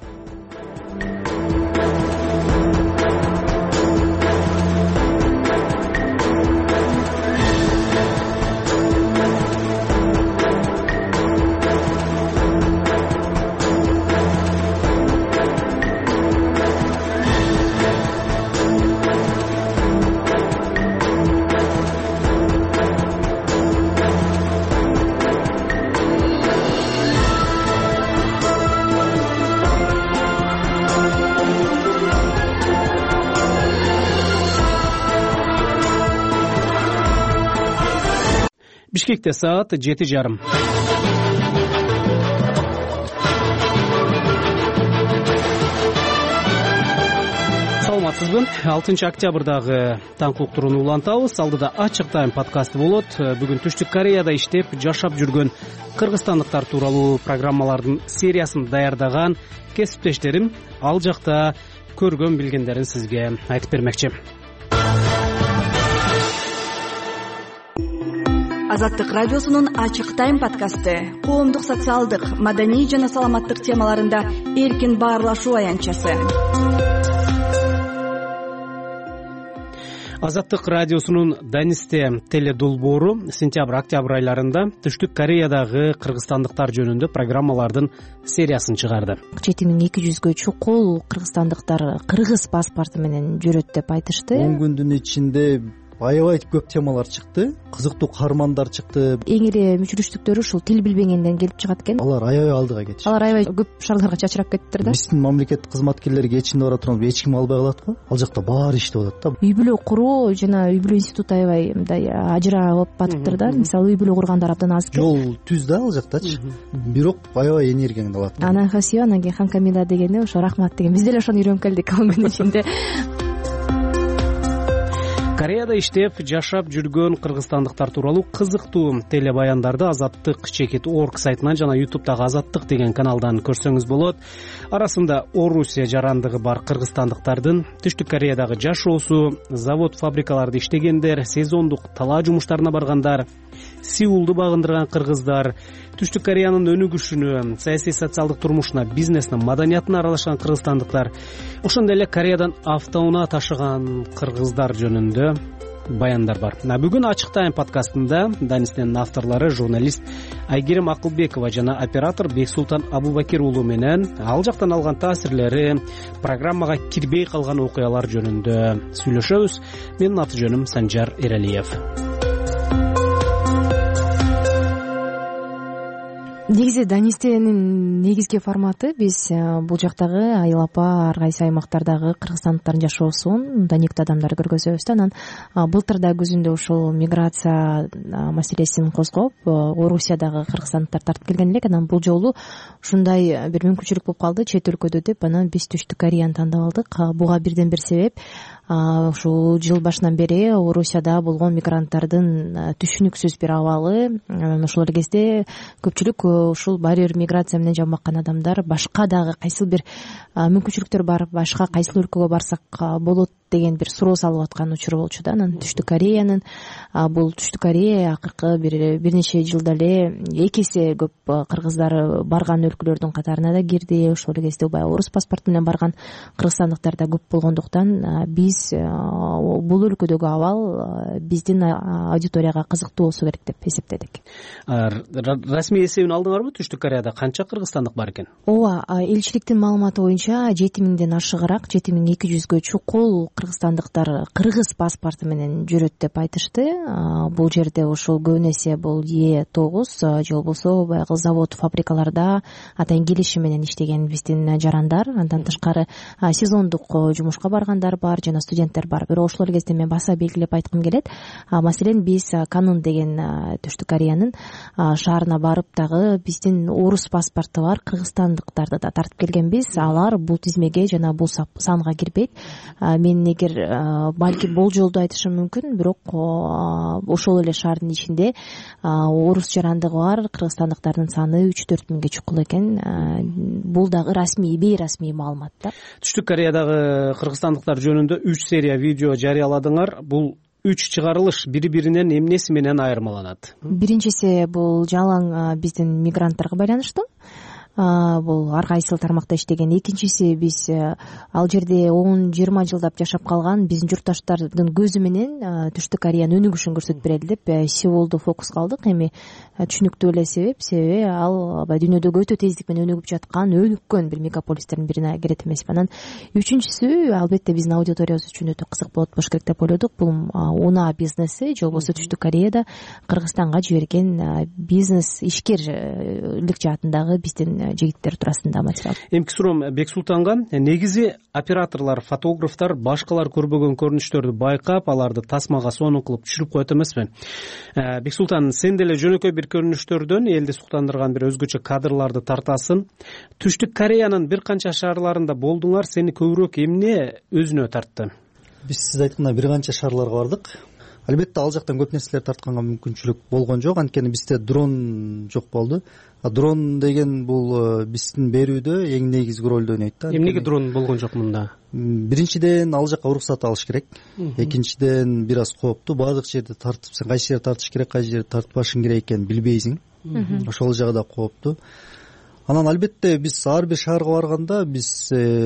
Бишкекте саат 7:30. Саламатсызбы? 6 октябрдагы таңкы уктурууну улантабыз. Алдыда ачык тайм подкасты болот. Бүгүн Түштүк Кореяда иштеп жашап жүргөн кыргызстандыктар тууралуу программалардын сериясын даярдаган кесиптештерим ал жакта көргөн билгендерин сизге айтып бермекчи. Азаттык радиосунун ачык тайм подкасты коомдук, социалдык, маданий жана саламаттык темаларында эркин баарлашуу аянтчасы. Азаттык радиосунун Данисте теледолбоору сентябрь-октябрь айларында Түштүк Кореядагы кыргызстандыктар жөнүндө программалардын сериясын чыгарды. 7200 чукул кыргызстандыктар кыргыз паспорту менен жүрөт деп айтышты. 10 күндүн ичинде аябай көп темалар чыкты, кызыктуу каармандар чыкты. Эң эле мүчүрүштүктөрү ушул тил билбегенден келип чыгат экен. Алар аябай алдыга кетишти. Алар аябай көп шаарларга чачырап кеттиптир да. Биздин мамлекеттик кызматкерлер кечинде бара турганда эч ким албай калат го. Ал жакта баары иштеп атат да. Үй бүлө куруу жана үй бүлө институту аябай мындай ажыра болуп батыптыр да. Мисалы үй бүлө кургандар абдан аз. Жол түз да ал жактачы. Бирок аябай энергияны алат. Анан хасио, анан кийин хамкамида дегени ошо рахмат деген. Биз деле ошону үйрөнүп келдик 10 күн ичинде. Кореяда иштеп жашап жүргөн кыргызстандыктар тууралуу кызыктуу телебаяндарды azattik.org сайтынан жана YouTube'дагы Азаттык деген каналдан көрсөңүз болот. Арасында Орусия жарандыгы бар кыргызстандыктардын Түштүк Кореядагы жашоосу, завод фабрикаларда иштегендер, сезондук талаа жумуштарына баргандар, Сеулду багындырган кыргыздар, Түштүк Кореянын өнүгүшүнө, саясий социалдык турмушуна, бизнесине, маданиятына аралашкан кыргызстандыктар, ошондой эле Кореядан автоунаа ташыган кыргыздар жөнүндө баяндар бар. Бүгүн ачык тайм подкастында Данистин авторлору журналист Айгерим Акылбекова жана оператор Бексултан Абубакир уулу менен ал жактан алган таасирлери, программага кирбей калган окуялар жөнүндө сүйлөшөбүз. Менин аты жөнүм Санжар Эралиев. Негизи Данистенин негизги форматы биз бул жактагы айыл-апа ар кайсы аймактардагы кыргызстандыктардын жашоосун даниктүү адамдар көргөзөбүз да. Анан былтыр да күзүндө ушул миграция маселесин козгоп, Орусиядагы кыргызстандыктар тартып келген элек. Анан бул жолу ушундай бир мүмкүнчүлүк болуп калды чет өлкөдө деп, анан биз Түштүк Кореяны тандап алдык. Буга бирден бир себеп ушул жыл башынан бери Орусияда болгон мигранттардын түшүнүксүз бир абалы. Ошол эле кезде көпчүлүк ушул баары бир миграция менен жамбаккан адамдар башка дагы кайсыл бир мүмкүнчүлүктөр бар, башка кайсыл өлкөгө барсак болот деген бир суроо салып аткан учур болчу да. Анан Түштүк Кореянын бул Түштүк Корея акыркы бир нече жылда эле 2 эсе көп кыргыздар барган өлкөлөрдүн катарына да кирди. Ошол кезде баягы орус паспорту менен барган кыргызстандыктар да көп болгондуктан биз бул өлкөдөгү абал биздин аудиторияга кызыктуу болсо керек деп эсептедик. Расмий эсебин алдыңарбы? Түштүк Кореяда канча кыргызстандык бар экен? Ооба, элчиликтин маалыматы боюнча 7000ден ашыгыраак, 7200гө чукул кыргызстандыктар кыргыз паспорту менен жүрөт деп айтышты. Бул жерде ошол көбүн эсе бул Е9 же болбосо баягы завод фабрикаларда атайын келишим менен иштеген биздин жарандар. Андан тышкары сезондук жумушка баргандар бар жана студенттер бар. Бирок ошол эле кезде мен баса белгилеп айткым келет. Маселен биз Канун деген Түштүк Кореянын шаарына барып дагы биздин орус паспорту бар кыргызстандыктарды да тартып келгенбиз. Алар бул тизмеге жана бул санга кирбейт. Мен эгер балки болжолду айтышым мүмкүн, бирок ошол эле шаардын ичинде орус жарандыгы бар кыргызстандыктардын саны 3-4 миңге чукул экен. Бул дагы расмий, бейрасмий маалымат да. Түштүк Кореядагы кыргызстандыктар жөнүндө 3 серия видео жарыяладыңар. Бул 3 чыгарылыш бири-биринен эмнеси менен айырмаланат? Биринчиси бул жалаң биздин мигранттарга байланыштуу. Бул ар кайсыл тармакта иштеген. Экинчиси биз ал жерде 10-20 жылдап жашап калган биздин журтташтардын көзү менен Түштүк Кореянын өнүгүшүн көрсөтүп берели деп Сеулду фокуска алдык. Эми түшүнүктүү эле себеби ал дүйнөдөгү өтө тездик менен өнүгүп жаткан, өнүккөн бир мегаполистердин бирине кирет эмеспи. Анан үчүнчүсү албетте биздин аудиториябыз үчүн өтө кызык болот болуш керек деп ойлодук. Бул унаа бизнеси же болбосо Түштүк Кореяда Кыргызстанга жиберген бизнес ишкерлик жаатындагы биздин жигиттер туурасында материал. Эмки суроом Бексултанга, негизи операторлор, фотографтар башкалар көрбөгөн көрүнүштөрдү байкап, аларды тасмага сонун кылып түшүрүп коет эмеспи? Бексултан, сен деле жөнөкөй бир көрүнүштөрдөн элди суктандырган бир өзгөчө кадрларды тартасың. Түштүк Кореянын бир канча шаарларында болдуңар, сени көбүрөөк эмне өзүнө тартты? Биз сиз айткандай бир канча шаарларга бардык. Албетте ал жактан көп нерселер тартканга мүмкүнчүлүк болгон жок, анткени бизде дрон жок болду. Дрон деген бул биздин берүүдө эң негизги ролду ойнойт да. Эмнеге дрон болгон жок мында? Биринчиден ал жакка уруксат алыш керек. Экинчиден бир аз кооптуу. Баардык жерде тартып, сен кайсы жерде тартыш керек, кайсы жерде тартпашың керек экенин билбейсиң. Ошол жагы да кооптуу. Анан албетте биз ар бир шаарга барганда биз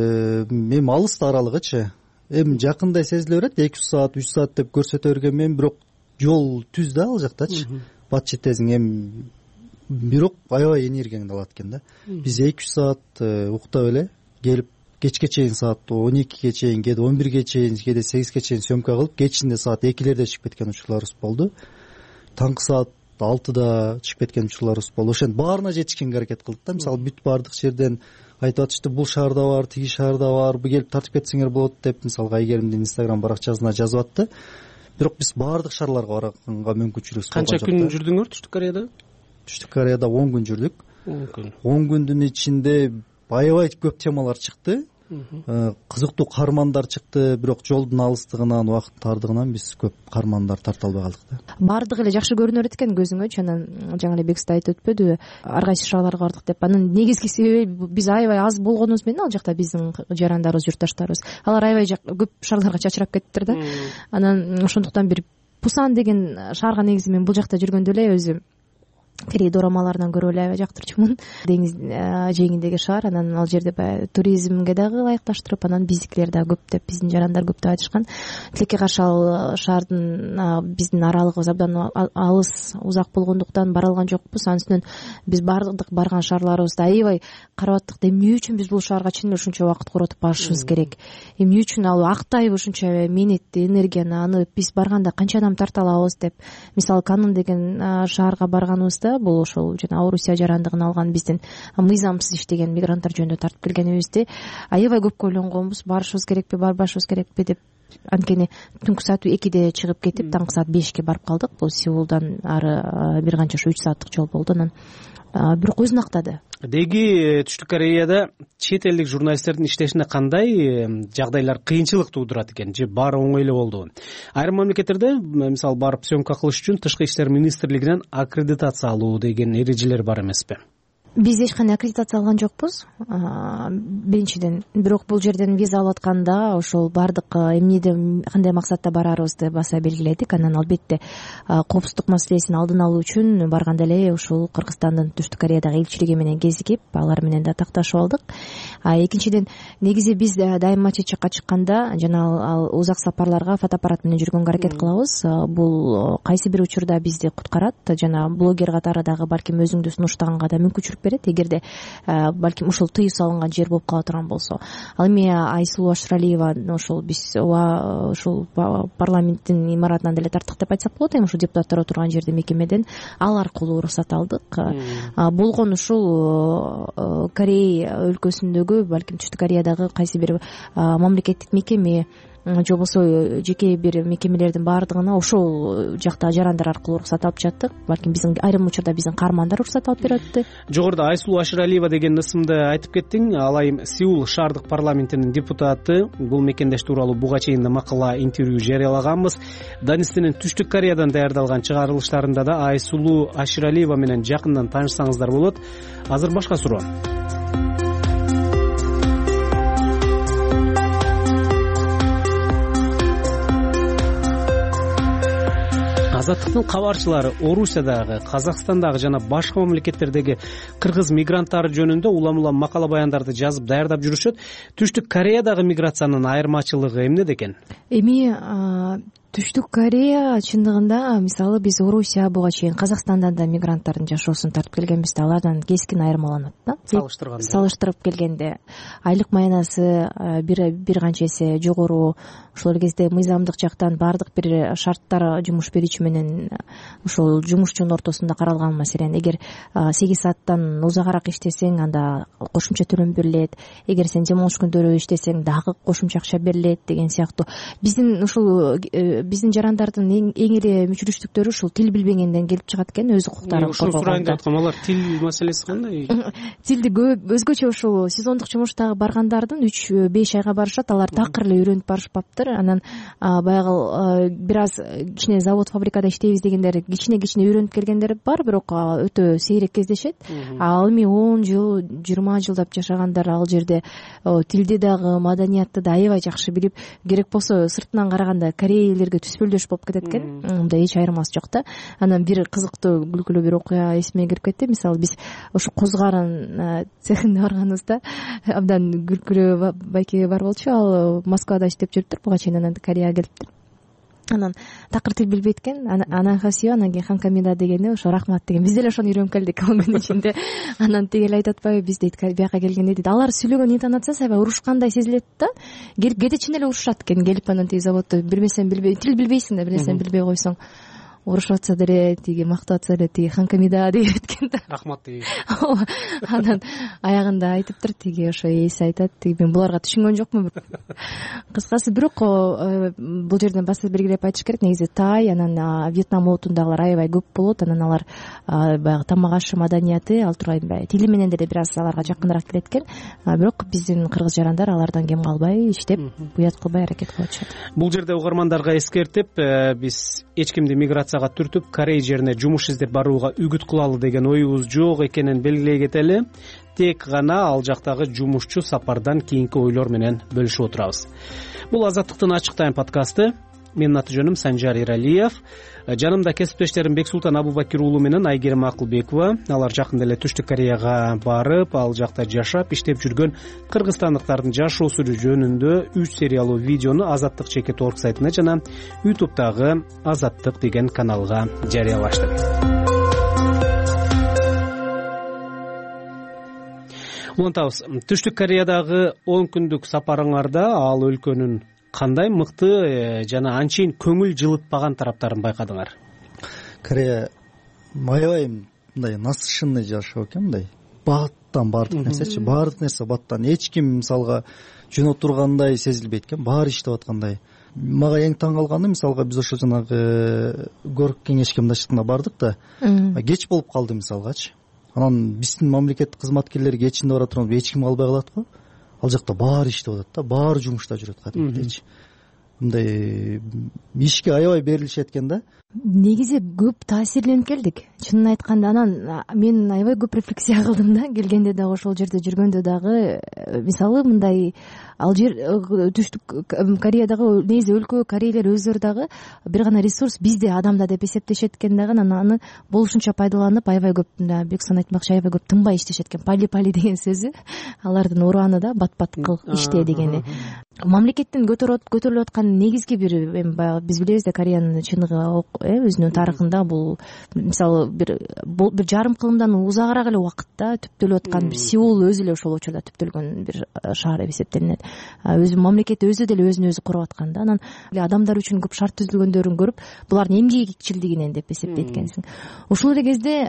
эми алыс аралыгычы эми жакындай сезиле берет, 2 саат 3 саат деп көрсөтө берген менен, бирок жол түз да ал жактачы. Бат жетесиң, эми бирок аябай энергияңды алат экен да. Биз 2 саат уктап эле келип кечке чейин саат 12ге чейин, кээде 11ге чейин, кээде 8ге чейин съемка кылып, кечинде саат 2лерде чыгып кеткен учурларыбыз болду. Таңкы саат 6да чыгып кеткен учурларыбыз болду. Ошентип баарына жетишкенге аракет кылдык да. Мисалы бүт баардык жерден айтып атышты, бул шаарда бар, тиги шаарда бар, бу келип тартып кетсеңер болот деп, мисалы Айгеримдин Instagram баракчасына жазып атты. Бирок биз баардык шаарларга барганга мүмкүнчүлүк болгон жок. Канча күн жүрдүңөр Түштүк Кореяда? Түштүк Кореяда 10 күн жүрдүк. 10 күндүн ичинде аябай көп темалар чыкты. Кызыктуу каармандар чыкты, бирок жолдун алыстыгынан, убакыттын тардыгынан биз көп каармандар тарта албай калдык да. Баардыгы эле жакшы көрүнө берет экен көзүңө. Анан жаңы эле Бексут айтып өтпөдүбү, ар кайсы шаарларга бардык деп. Анын негизги себеби биз аябай аз болгонубуз менен ал жакта биздин жарандарыбыз, журтташтарыбыз. Алар аябай көп шаарларга чачырап кеттиптир да. Анан ошондуктан бир Пусан деген шаарга негизи мен бул жакта жүргөндө эле өзү Корей дорамаларынан көрүп эле аябай жактырчумун. Деңиз жээгиндеги шаар, анан ал жерде баягы туризмге дагы ылайыкташтырып, анан биздикилер дагы көп деп, биздин жарандар көп деп айтышкан. Тилекке каршы ал шаардын биздин аралыгыбыз абдан алыс, узак болгондуктан бара алган жокпуз. Анын үстүнөн биз бардык барган шаарларыбызда аябай карап аттык да, эмне үчүн биз бул шаарга чын эле ушунча убакыт коротуп барышыбыз керек? Эмне үчүн ал актайбы ушунча мээнетти, энергияны, аны биз барганда канча адам тарта алабыз деп. Мисалы Канун деген шаарга барганыбызда бул ошол жана Орусия жарандыгын алган биздин мыйзамсыз иштеген мигранттар жөнүндө тартып келгенибизде аябай көп ойлонгонбуз, барышыбыз керекпи, барбашыбыз керекпи деп. Анткени түнкү саат 2де чыгып кетип, таңкы саат 5ке барып калдык. Бул Сеулдан ары бир канча 3 сааттык жол болду. Анан бирок өзүн актады. Деги Түштүк Кореяда чет элдик журналисттердин иштешине кандай жагдайлар кыйынчылык туудурат экен, же баары оңой эле болдубу? Айрым мамлекеттерде, мисалы, барып съемка кылыш үчүн Тышкы иштер министрлигинен аккредитация алуу деген эрежелер бар эмеспи? Биз эч кандай аккредитация алган жокпуз. Биринчиден, бирок бул жерден виза алып атканда ошол баардык эмнеде, кандай максатта барарыбызды баса белгиледик. Анан албетте коопсуздук маселесин алдын алуу үчүн барганда эле ушул Кыргызстандын Түштүк Кореядагы элчилиги менен кезигип, алар менен да такташып алдык. Экинчиден, негизи биз дайыма чет жакка чыкканда жана узак сапарларга фотоаппарат менен жүргөнгө аракет кылабыз. Бул кайсы бир учурда бизди куткарат, жана блогер катары дагы балким өзүңдү сунуштаганга да мүмкүнчүлүк берет, эгерде балким ушул тыюу салынган жер болуп кала турган болсо. Ал эми Айсулуу Ашыралиева ошол биз ушул парламенттин имаратынан деле тарттык деп айтсак болот. Эми ушул депутаттар отурган жерде мекемеден ал аркылуу уруксат алдык. Болгон ушул Корей өлкөсүндөгү, балким Түштүк Кореядагы кайсы бир мамлекеттик мекеме же болбосо жеке бир мекемелердин баардыгына ошол жакта жарандар аркылуу уруксат алып жатты. Балким биздин айрым учурда биздин каармандар уруксат алып берет. Жогоруда Айсулуу Аширалиева деген ысымды айтып кеттиң. Ал айым Сеул шаардык парламентинин депутаты. Бул мекендеш тууралуу буга чейин да макала интервью жарыялаганбыз. Данистинин Түштүк Кореядан даярдалган чыгарылыштарында да Айсулуу Аширалиева менен жакындан таанышсаңыздар болот. Азыр башка суроо. Азаттыктын кабарчылары Орусиядагы, Казакстандагы жана башка мамлекеттердеги кыргыз мигранттары жөнүндө улам макала баяндарды жазып даярдап жүрүшөт. Түштүк Кореядагы миграциянын айырмачылыгы эмнеде экен? Эми Түштүк Корея чындыгында мисалы биз Орусия буга чейин Казакстандан да мигранттардын жашоосун тартып келгенбиз да, алардан кескин айырмаланат да. Салыштырып келгенде айлык маянасы бир канча эсе жогору. Ошол кезде мыйзамдык жактан баардык бир шарттар жумуш берүүчү менен ошол жумушчунун ортосунда каралган. Маселен, эгер 8 сааттан узагыраак иштесең, анда кошумча төлөм берилет. Эгер сен демалыш күндөрү иштесең, дагы кошумча акча берилет деген сыяктуу. Биздин ушул биздин жарандардын эң эле мүчүрүштүктөрү ушул тил билбегенден келип чыгат экен, өз укуктарын коргогонда. Ушул сурайын деп аткам, алар тил маселеси кандай? Тилди өзгөчө ушул сезондук жумуштагы баргандардын 3-5 айга барышат, алар такыр эле үйрөнүп барышпаптыр. Анан баягы бир аз кичине завод, фабрикада иштейбиз дегендер кичине үйрөнүп келгендер бар, бирок өтө сейрек кездешет. Ал эми 10 жыл, 20 жылдап жашагандар ал жерде тилди дагы, маданиятты да аябай жакшы билип, керек болсо сыртынан караганда корейлерге түспөлдөш болуп кетет экен. Мындай эч айырмасы жок да. Анан бир кызыктуу күлкүлүү бир окуя эсиме кирип кетти. Мисалы, биз ошо козгарын цехине барганыбызда абдан күлкүлүү байке бар болчу. Ал Москвада иштеп жүрүптүр, буга чейин анан Кореяга келиптир. Анан такыр тил билбейт экен. Анан хасио, анан кийин ханкамида дегени ошо рахмат деген. Биз деле ошону үйрөнүп келдик ал күнүн ичинде. Анан тигил айтып атпайбы, биз дейт бияка келгенде дейт, алар сүйлөгөн интонациясы аябай урушкандай сезилет да. Келип кетичине эле урушат экен. Келип анан тиги заводдо билбесең билбей, тил билбейсиң да, билесең билбей койсоң урушуп атса деле, тиги мактап атса деле тиги ханкамида деп экен да. Рахмат деген. Анан аягында айтыптыр тиги, ошо ээси айтат, тиги мен буларга түшүнгөн жокмун. Кыскасы, бирок бул жерден баса белгилеп айтыш керек, негизи Тай, анан Вьетнам улутундагылар аябай көп болот. Анан алар баягы тамак ашы маданияты, ал тургай тили менен деле бир аз аларга жакыныраак келет экен. Бирок биздин кыргыз жарандар алардан кем калбай иштеп, буят кылбай аракет кылып атышат. Бул жерде угармандарга эскертип, биз эч кимди миграцияга түртүп Корей жерине жумуш издеп барууга үгүт кылалы деген оюбуз жок экенин белгилей кетели. Тек гана ал жактагы жумушчу сапардан кийинки ойлор менен бөлүшүп отурабыз. Бул Азаттыктын ачык тайм подкасты. Менин аты жөнүм Санжар Иралиев. Жанымда кесиптештерим Бексултан Абубакир уулу менен Айгерим Акылбекова. Алар жакында эле Түштүк Кореяга барып, ал жакта жашап, иштеп жүргөн кыргызстандыктардын жашоосу жөнүндө 3 сериялуу видеону Азаттык @org сайтына жана YouTube'дагы Азаттык деген каналга жарыялашты. Улантабыз. Түштүк Кореядагы 10 күндүк сапарыңарда ал өлкөнүн кандай мыкты жана анчейин көңүл жылытпаган тараптарын байкадыңар? Корея аябай мындай насыщенный жашоо экен, мындай баттан баардык нерсечи, баардык нерсе баттан. Эч ким мисалга жөн отургандай сезилбейт экен, баары иштеп аткандай. Мага эң таң калганы, мисалга биз ошо жанагы горк кеңешке мындайчылыгына бардык да, кеч болуп калды мисалгачы. Анан биздин мамлекеттик кызматкерлер кечинде бара турганда эч ким калбай калат го. Ал жакта баары иштеп атат да, баары жумушта жүрөт кадимкидейчи. Мындай ишке аябай берилишет экен да. Негизи көп таасирленип келдик. Чынын айтканда, анан мен аябай көп рефлексия кылдым да, келгенде дагы ошол жерде жүргөндө дагы. Мисалы, мындай ал жер Түштүк Кореядагы негизи өлкө корейлер өздөрү дагы бир гана ресурс бизде адамда деп эсептешет экен дагы, анан аны болушунча пайдаланып аябай көп, Бексан айтмакчы, аябай көп тынбай иштешет экен. Пали деген сөзү алардын ураны да, бат кыл иште дегени. Мамлекеттин көтөрүлүп аткан негизги бир, биз билебиз да, Кореянын чыныгы өзүнүн тарыхында бул мисалы бир жарым кылымдан узагыраак эле убакытта түптөлүп аткан бир Сеул өзү эле ошол учурда түптөлгөн бир шаар деп эсептелинет. Өзү мамлекет өзү деле өзүн өзү куруп аткан да. Анан адамдар үчүн көп шарт түзүлгөндөрүн көрүп булардын эмгекчилдигинен деп эсептейт экенсиң. Ошол эле кезде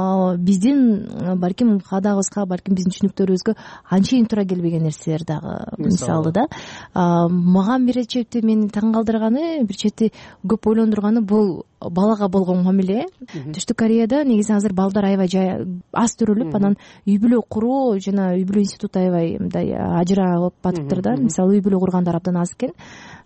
биздин балким каадагыбызга, балким биздин түшүнүктөрүбүзгө анчейин туура келбеген нерселер дагы мисалы да. Мага бир чети мени таң калтырганы, бир чети көп ойлондурганы бул балага болгон мамиле. Түштүк Кореяда негизи азыр балдар аябай аз төрөлүп, анан үй бүлө куруу жана үй бүлө институту аябай мындай ажырап батыптыр да. Мисалы үй бүлө кургандар абдан аз экен,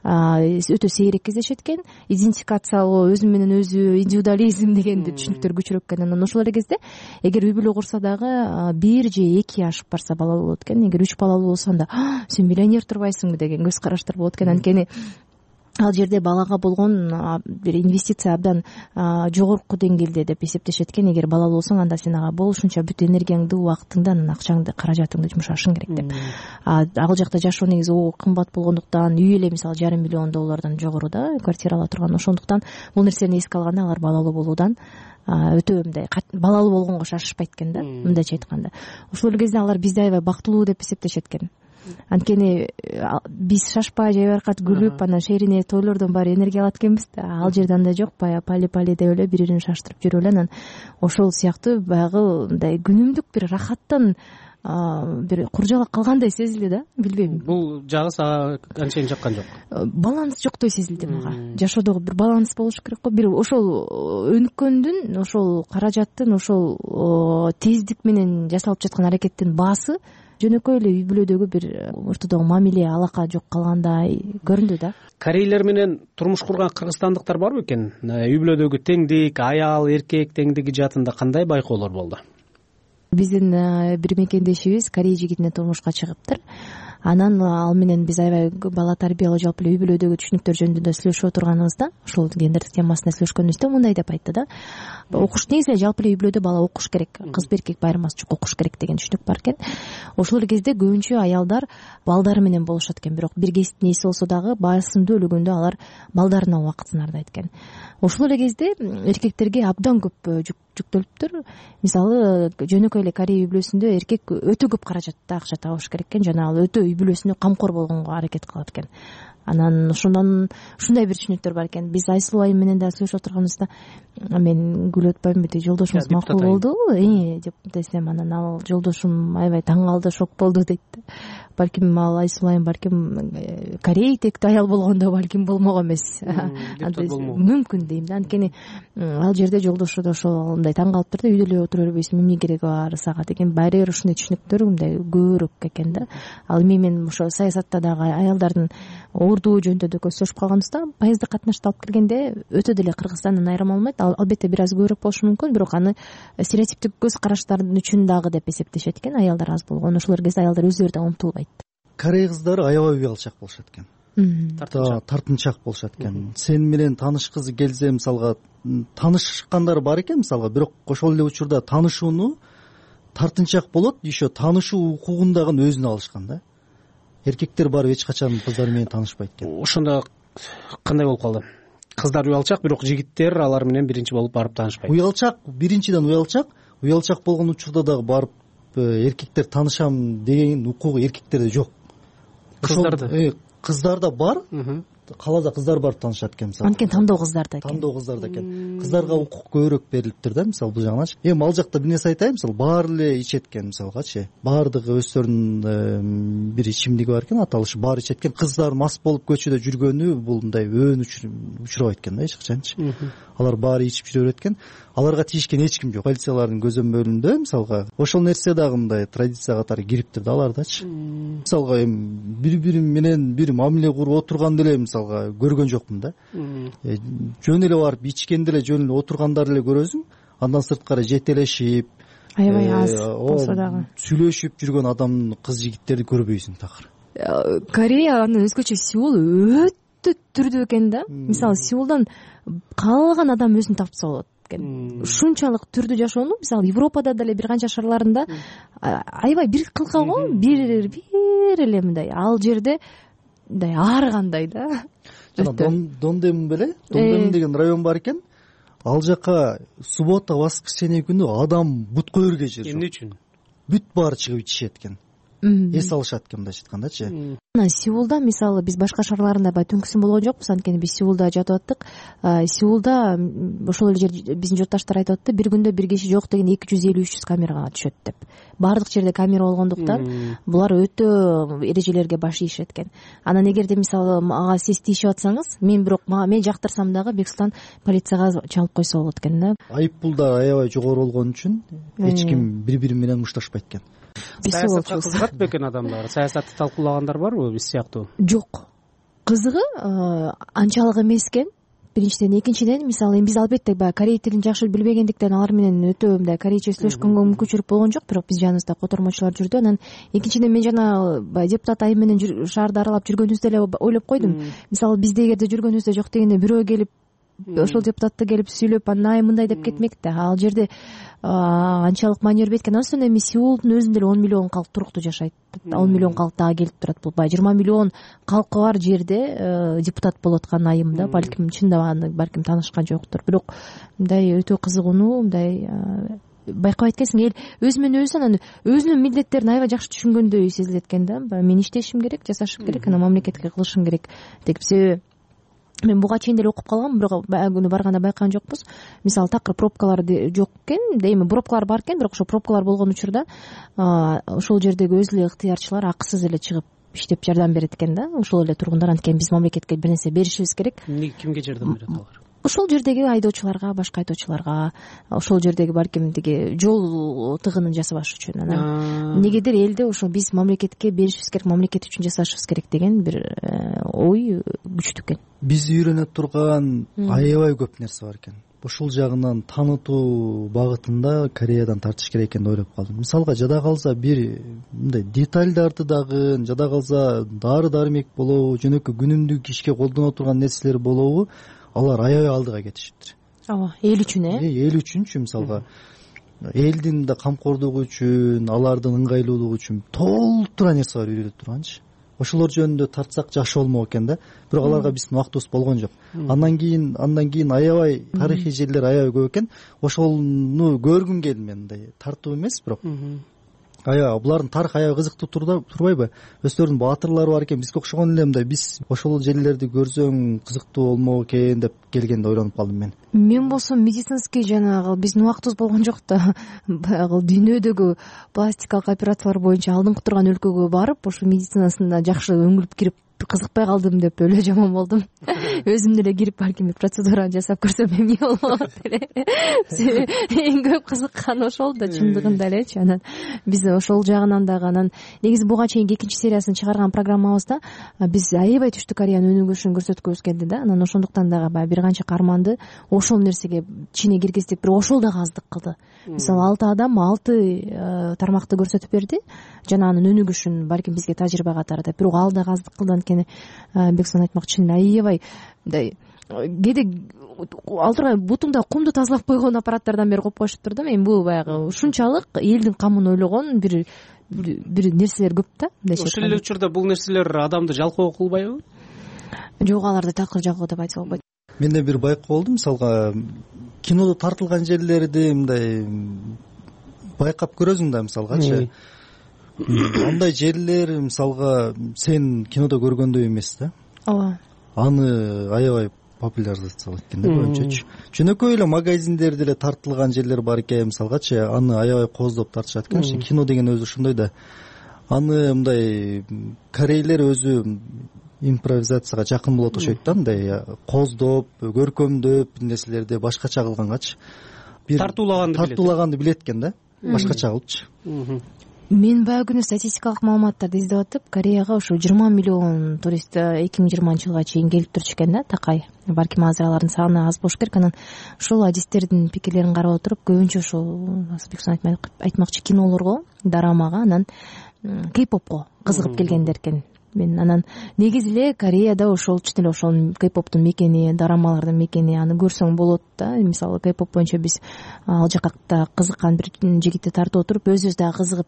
өтө сейрек кездешет экен. Идентификациялоо, өзү менен өзү, индивидуализм дегенди түшүнүктөр күчүрөөк экен. Анан ошол эле кезде эгер үй бүлө курса дагы 1 же 2 ашып барса бала болот экен. Эгер 3 балалуу болсо анда сен миллионер турбайсыңбы деген көз караштар болот экен. Анткени ал жерде балага болгон бир инвестиция абдан жогорку деңгээлде деп эсептешет экен. Эгер балалуу болсоң, анда сен ага болушунча бүт энергияңды, убактыңды, анан акчаңды, каражатыңды жумшашың керек деп. Ал жакта жашоо негизи кымбат болгондуктан, үй эле мисалы $500 миллион жогору да, квартира ала турган. Ошондуктан бул нерсени эске алганда алар балалуу болуудан өтө мындай балалуу болгонго шашышпайт экен да, мындайча айтканда. Ошол кезде алар бизди аябай бактылуу деп эсептешет экен. Анткени биз шашпай жайбаркат күлүп, анан шерине тойлордон баары энергия алат экенбиз да. Ал жерде андай жок, баягы пали деп эле бири бирин шаштырып жүрүп эле, анан ошол сыяктуу баягы мындай күнүмдүк бир рахаттан бир куржалак калгандай сезилди да. Билбейм, бул жагы сага анчейин жаккан жок. Баланс жоктой сезилди мага. Жашоодогу бир баланс болуш керек го. Бир ошол өнүккөндүн, ошол каражаттын, ошол тездик менен жасалып жаткан аракеттин баасы жөнөкөй эле үй бүлөдөгү бир ортодогу мамиле, алака жок калгандай көрүндү да. Корейлер менен турмуш курган кыргызстандыктар барбы экен? Үй бүлөдөгү теңдик, аял эркек теңдиги жаатында кандай байкоолор болду? Биздин бир мекендешибиз Корей жигитине турмушка чыгыптыр. Анан ал менен биз аябай бала тарбиялоо, жалпы эле үй бүлөдөгү түшүнүктөр жөнүндө сүйлөшүп отурганыбызда, ошол гендердик темасында сүйлөшкөнүбүздө мындай деп айтты да. Окуш негизи жалпы эле үй бүлөдө бала окуш керек, кыз эркек байырмасы жок, окуш керек деген түшүнүк бар экен. Ошол эле кезде көбүнчө аялдар балдары менен болушат экен, бирок бир кесиптин ээси болсо дагы басымдуу өлгөндө алар балдарына убактын ардайт экен. Ошол эле кезде эркектерге абдан көп жүктөлүптүр. Мисалы жөнөкөй эле Корей үй бүлөсүндө эркек өтө көп каражатта акча табыш керек экен, жана ал өтө үй бүлөсүнө камкор болгонго аракет кылат экен. Анан ошондон ушундай бир түшүнүктөр бар экен. Биз Айсулуу айым менен да сүйлөшүп отурганыбызда, мен күлүп атпайбы, бити жолдошубуз макул болду деп десем, анан ал жолдошум аябай таң калды, шок болду дейт. Балким ал Айсулуу айым балким Корей тектүү аял болгондо балким болмок эмес. Мүмкүн дейм да. Анткени ал жерде жолдошу да ошол мындай таң калыптыр да, үйдө эле отура бербейсиң, эмне кереги бар сага деген баары бир ушундай түшүнүктөр мындай көбүрөөк экен да. Ал мен ошо саясатта дагы аялдардын оордуу жөнүндө да көздөшүп калганыбызда, поезддик катнашты алып келгенде өтө деле Кыргызстандан айырма болмойт. Албетте бир аз көбүрөөк болушу мүмкүн, бирок аны стереотиптик көз караштардын үчүн дагы деп эсептешет экен, аялдар аз болгон. Ошол кезде аялдар өздөрү да умтулбайт. Корей кыздары аябай уялчак болушат экен. Тартынчак болушат экен. Сен менен таанышкысы келсе, мисалга таанышкандар бар экен мисалга, бирок ошол эле учурда таанышууну тартынчак болот, еще таанышуу укугун дагы өзүнө алышкан да. Эркектер барып эч качан кыздар менен таанышпайт экен. Ошондо кандай болуп калды? Кыздар уялчак, бирок жигиттер алар менен биринчи болуп барып таанышпайт. Уялчак, биринчиден уялчак болгон учурда дагы барып эркектер таанышам деген укугу эркектерде жок. Кыздарда бар, калаада кыздар барып таанышат экен мисалы. Анткени тандоо кыздарда экен. Кыздарга укук көбүрөөк берилиптир да, мисалы бул жагынан. Эми ал жакта бир нерсе айтайын, мисалы баары эле ичет экен мисалгачы. Баардыгы өздөрүнүн бир ичимдиги бар экен, аталышы баары ичет экен. Кыздар мас болуп көчөдө жүргөнү бул мындай өөн учурабайт экен да эч качанчы. Алар баары ичип жүрө берет экен. Аларга тийишкен эч ким жок. Полициялардын көзөмөлүндө мисалга ошол нерсе дагы мындай традиция катары кириптир да алардачы. Мисалга эми бири-бири менен бир мамиле куруп отурганды эле мисалга көргөн жокмун да. Жөн эле барып ичкенде эле жөн эле отургандар эле көрөсүң. Андан сырткары жетелешип, аябай аз болсо дагы сүйлөшүп жүргөн адам, кыз жигиттерди көрбөйсүң такыр. Корея анын өзгөчө, Сеул өтө түрдүү экен да. Мисалы Сеулдан каалаган адам өзүн тапса болот экен. Ушунчалык түрдүү жашоону мисалы Европада деле бир канча шаарларында аябай бир кылка го, бир эле мындай. Ал жерде мындай ар кандай да. Дондем беле? Дондем деген район бар экен. ал жака суббота воскресенье күнү адам бут коерге жер жок. Эмне үчүн? Бүт баары чыгып ичишет экен, эс алышат экен, мындайча айткандачы. Сеулда мисалы биз башка шаарларында баягы түнкүсүн болгон жокпуз, анткени биз Сеулда жатып аттык. Сеулда ошол эле жер биздин журтташтар айтып атты, бир күндө бир киши жок деген 250-300 камерага түшөт деп. Баардык жерде камера болгондуктан булар өтө эрежелерге баш ийишет экен. Анан эгерде мисалы ага сиз тийишип атсаңыз, мен жактырсам дагы Бексултан полицияга чалып койсо болот экен да. Айыппулдар аябай жогору болгон үчүн эч ким бири-бири менен мушташпайт экен. Саясатка кызыгат бекен адамдар? Саясатты талкуулагандар барбы биз сыяктуу? Жок. Кызыгы анчалык эмес экен. Биринчиден, экинчиден мисалы биз албетте баягы корей тилин жакшы билбегендиктен алар менен өтө мындай корейче сүйлөшкөнгө мүмкүнчүлүк болгон жок, бирок биз жаныбызда котормочулар жүрдү. Анан экинчиден мен жана баягы депутат айым менен шаарды аралап жүргөнүбүздө эле ойлоп койдум. Мисалы бизде эгерде жүргөнүбүздө жок дегенде бирөө келип ошол депутатты келип сүйлөп анан айым мындай деп кетмек да. Ал жерде анчалык маани бербейт экен. Андан эми Сеулдун өзүндө эле 10 миллион калк туруктуу жашайт. 10 миллион калк дагы келип турат. Бул баягы 20 миллион калкы бар жерде депутат болуп аткан айым да. Балким чындап аны балким таанышкан жоктур. Бирок мындай өтө кызыгууну, мындай байкабайт экенсиң, эл өзү менен өзү анан өзүнүн милдеттерин аябай жакшы түшүнгөндөй сезилет экен да. Мен иштешим керек, жашашым керек, анан мамлекетке кылышым керек деп. Себеби мен буга чейин деле окуп калгам, бирок баягы күнү барганда байкаган жокпуз. Мисалы такыр пробкалар жок экен, эми пробкалар бар экен, бирок ошо пробкалар болгон учурда ошол жердеги өзү эле ыктыярчылар акысыз эле чыгып иштеп жардам берет экен да. Ошол эле тургундар, анткени биз мамлекетке бир нерсе беришибиз керек. Кимге жардам берет алар? Ошол жердеги айдоочуларга, башка айдоочуларга, ошол жердеги балким тиги жол тыгынын жасабаш үчүн. Анан негедир элде ошо биз мамлекетке беришибиз керек, мамлекет үчүн жасашыбыз керек деген бир ой күчтүү экен. Бизди үйрөнө турган аябай көп нерсе бар экен. Ушул жагынан таанытуу багытында Кореядан тартыш керек экенин ойлоп калдым. Мисалга жада калса бир мындай детальдарды дагы, жада калса дары дармек болобу, жөнөкөй күнүмдүк ишке колдоно турган нерселер болобу, алар аябай алдыга кетишиптир. Ооба, эл үчүн эл үчүнчү мисалга элдин да камкордугу үчүн, алардын ыңгайлуулугу үчүн толтура нерсе бар үйрөтүп турганчы. Ошолор жөнүндө тартсак жакшы болмок экен да. Бирок аларга биздин убактыбыз болгон жок. Андан кийин аябай тарыхый жерлер аябай көп экен. Ошону көргүм келди мен, мындай тартуу эмес, бирок аябай булардын тарыхы аябай кызыктуу турбайбы? Өздөрүнүн баатырлары бар экен, бизге окшогон эле мындай биз ошол жерлерди көрсөң кызыктуу болмок экен деп келгенде ойлонуп калдым мен. Мен болсо медицинский жанагы биздин убактыбыз болгон жок да. Баягы дүйнөдөгү пластикалык операциялар боюнча алдыңкы турган өлкөгө барып, ошо медицинасына жакшы өңүлүп кирип кызыкпай калдым деп өлө жаман болдум. Өзүм деле кирип балким бир процедураны жасап көрсөм эмне болот эле. Эң көп кызыккан ошол да, чындыгында элечи. Анан биз ошол жагынан дагы анан негизи буга чейинки экинчи сериясын чыгарган программабызда биз аябай Түштүк Кореянын өнүгүшүн көрсөткүбүз келди да. Анан ошондуктан дагы баягы бир канча каарманды ошол нерсеге ичине киргиздик, бирок ошол дагы аздык кылды. Мисалы 6 адам 6 тармакты көрсөтүп берди жана анын өнүгүшүн балким бизге тажрыйба катары деп. Бирок ал дагы аздык кылды, анткени Бексон айтмакчы аябай мындай кээде ал турган бутумда кумду тазалап койгон аппараттардан бери коюп коюшуптур да. Мен бул баягы ушунчалык элдин камын ойлогон бир нерселер көп да. Ошол эле учурда бул нерселер адамды жалкоо кылбайбы? Жок, аларды такыр жалкоо деп айтса болбойт. Менде бир байкоо болду, мисалга кинодо тартылган жерлерди мындай байкап көрөсүң да, мисалгачы. Андай жерлер мисалга сен кинодо көргөндөй эмес да. Ооба. Аны аябай популяризациялайт экен да көбүнчөчү. Жөнөкөй эле магазиндерде эле тартылган жерлер бар экен, мисалгачы аны аябай кооздоп тартышат экен. Кино деген өзү ошондой да. Аны мындай корейлер өзү импровизацияга жакын болот окшойт да, мындай кооздоп, көркөмдөп нерселерди башкача кылгангачы. Тартуулаганды билет экен да, башкача кылыпчы. Мен баягы күнү статистикалык маалыматтарды издеп атып, Кореяга ушу 20 миллион турист 2020-жылга чейин келип турчу экен да, такай. Балким азыр алардын саны аз болуш керек. Анан ушул адистердин пикирлерин карап отуруп, көбүнчө ушул Бексон айтмакчы кинолорго, дорамага, анан кей-попко кызыгып келгендер экен. Мен анан негизи эле Кореяда ошол чын эле ошол кей-поптун мекени, дорамалардын мекени, аны көрсөң болот да. Мисалы кей-поп боюнча биз ал жакка кызыккан бир жигитти тартып отуруп, өзүбүз дагы кызыгып кирип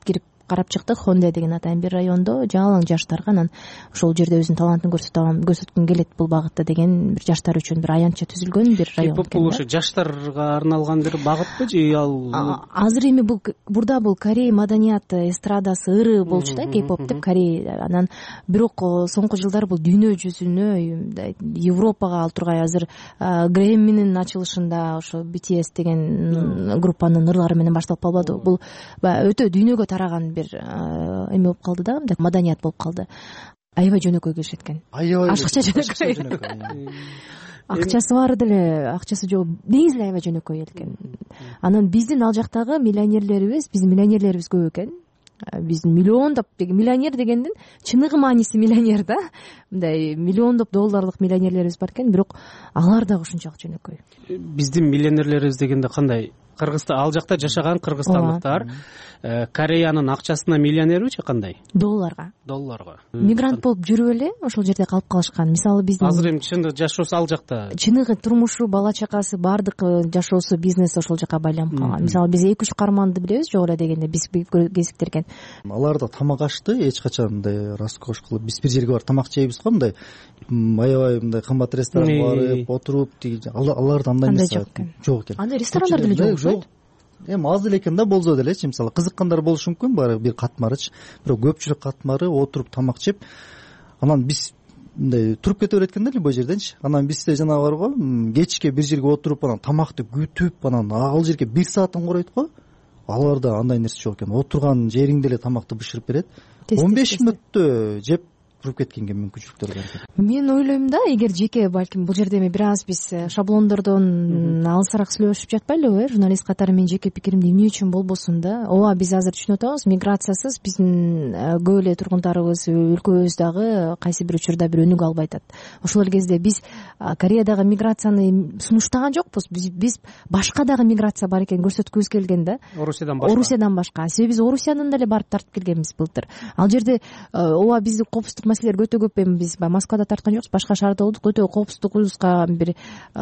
карап чыктык. Хонде деген атайын бир райондо жалаң жаштарга анан ошол жерде өзүнүн талантын көрсөткүн келет бул багытта деген бир жаштар үчүн бир аянтча түзүлгөн бир район экен. Бул ошо жаштарга арналган бир багытпы же ал азыр эми бурда бул Корей маданияты эстрадасы ыры болчу да, кей-поп деп Корей. Анан бирок соңку жылдары бул дүйнө жүзүнө Европага ал тургай азыр Грэмминин ачылышында ошо BTS деген группанын ырлары менен башталып калбады. Бул өтө дүйнөгө тараган бир эме болуп калды да, мындай маданият болуп калды. Аябай жөнөкөй келишет экен. Ашыкча жөнөкөй. Акчасы бар деле, акчасы жок. Негизи эле аябай жөнөкөй экен. Анан биздин ал жактагы биздин миллионерлерибиз көп экен. Биздин миллиондоп миллионер дегендин чыныгы мааниси миллионер да. Мындай миллиондоп долларлык миллионерлерибиз бар экен, бирок алар дагы ушунчалык жөнөкөй. Биздин миллионерлерибиз дегенде кандай? Кыргызстан, ал жакта жашаган кыргызстандыктар Кореянын акчасына миллионерби же кандай? Долларга. Мигрант болуп жүрүп эле ошол жерде калып калышкан. Мисалы биздин азыр эми чындык жашоосу ал жакта. Чыныгы турмушу, бала чакасы, баардык жашоосу, бизнеси ошол жака байланып калган. Мисалы биз 2-3 карманды билебиз, жок эле дегенде биз кезиктирген. Аларда тамак ашты эч качан мындай роскош кылып биз бир жерге барып тамак жейбиз го, мындай аябай мындай кымбат ресторанга барып отуруп аларда андай эмес жок экен. Андай ресторандар деле жок. Эми аз эле экен да, болсо делечи. Мисалы кызыккандар болушу мүмкүн, баары бир катмарычы, бирок көпчүлүк катмары отуруп тамак жеп, анан биз мындай туруп кете берет экен да любой жерденчи. Анан бизде жанагы бар го, кечке бир жерге отуруп анан тамакты күтүп, анан ал жерге 1 саатын курайт го. Аларда андай нерсе жок экен. Отурган жериңде эле тамакты бышырып берет. 15 мүнөттө жеп туруп кеткенге мүмкүнчүлүктөр бар экен. Мен ойлойм да, эгер жеке балким бул жерде эми бир аз биз шаблондордон алысыраак сүйлөшүп жатпайлыбы, журналист катары менин жеке пикиримди эмне үчүн болбосун да. Ооба, биз азыр түшүнүп атабыз, миграциясыз биздин көп эле тургундарыбыз, өлкөбүз дагы кайсы бир учурда бир өнүгө албай атат. Ошол эле кезде биз Кореядагы миграцияны сунуштаган жокпуз. Биз башка дагы миграция бар экенин көрсөткүбүз келген да. Орусиядан башка. Себеби биз Орусиянын деле барып тартып келгенбиз былтыр. Ал жерде ооба биздин коопсуздук маселелер өтө көп. Эми биз Москвада тарткан жокпуз, башка шаарда болдук. Өтө коопсуздугубузга бир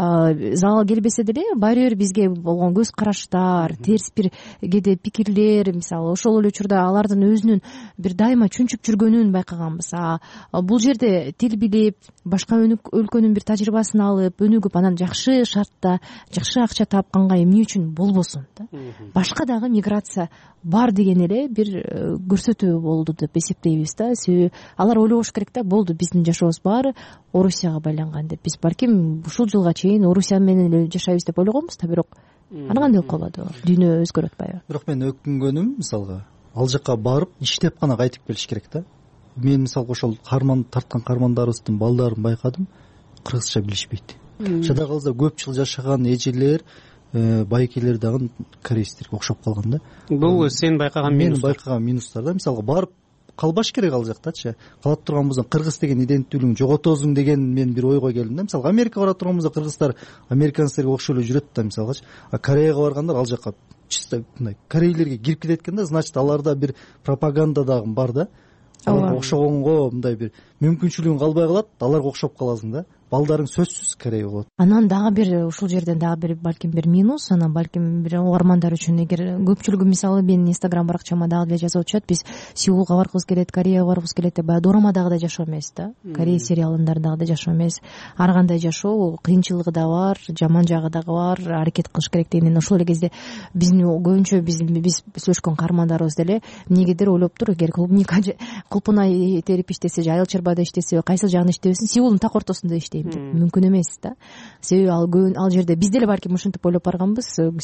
залал келбесе деле, баары бир бизге болгон көз караштар, терс бир кээде пикирлер, мисалы ошол эле учурда алардын өзүнүн бир дайыма чүнчүп жүргөнүн байкаганбыз. Бул жерде тил билип, башка өлкөнүн бир тажрыйбасын алып, өнүгүп, анан жакшы шартта, жакшы акча тапканга эмне үчүн болбосун да. Башка дагы миграция бар деген эле бир көрсөтүү болду деп эсептейбиз да. Себеби алар ойлобош керек да, болду, биздин жашообуз баары Орусияга байланган деп. Биз балким ушул жылга чейин Орусия менен эле жашайбыз деп ойлогонбуз да, бирок ана кандай болуп калбады? Дүйнө өзгөрүп атпайбы? Бирок мен өкүнгөнүм, мисалга ал жака барып иштеп гана кайтып келиш керек да. Мен мисалга ошол тарткан кармандарыбыздын балдарын байкадым, кыргызча билишпейт. Шада калса көп жыл жашаган эжелер, байкелер дагы корейстерге окшоп калган да. Бул сен байкаган минус? Мен байкаган минустар да. Мисалга барып калбаш керек ал жактачы. Калат турган болсоң кыргыз деген иденттүүлүгүң жоготосуң деген мен бир ойго келдим да. Мисалга Америкага бара турган болсо кыргыздар американецтерге окшоп эле жүрөт да, мисалгачы. Кореяга баргандар ал жака чисто мындай корейлерге кирип кетет экен да. Значит, аларда бир пропаганда дагы бар да. Аларга окшогонго мындай бир мүмкүнчүлүгүң калбай калат, аларга окшоп каласың да. Балдарың сөзсүз Корея болот. Анан дагы бир ушул жерден дагы бир балким бир минус, анан балким бир угармандар үчүн, эгер көпчүлүгү мисалы менин Instagram баракчама дагы эле жазып атышат, биз Сеулга баргыбыз келет, Кореяга баргыбыз келет деп, баягы дорамадагыдай жашоо эмес да. Корея сериалындардагыдай жашоо эмес. Ар кандай жашоо кыйынчылыгы да бар, жаман жагы дагы бар, аракет кылыш керек дегенден ошол эле кезде биздин көбүнчө биз сүйлөшкөн кармандарыбыз деле эмнегедир ойлоптур, эгер клубника кулпуна терип иштесе же айыл чарбада иштесе, кайсыл жагын иштебесин, Сеулдун так ортосунда иштейм деп мүмкүн эмес да. Себеби ал жерде биз деле балким ушинтип ойлоп барганбыз,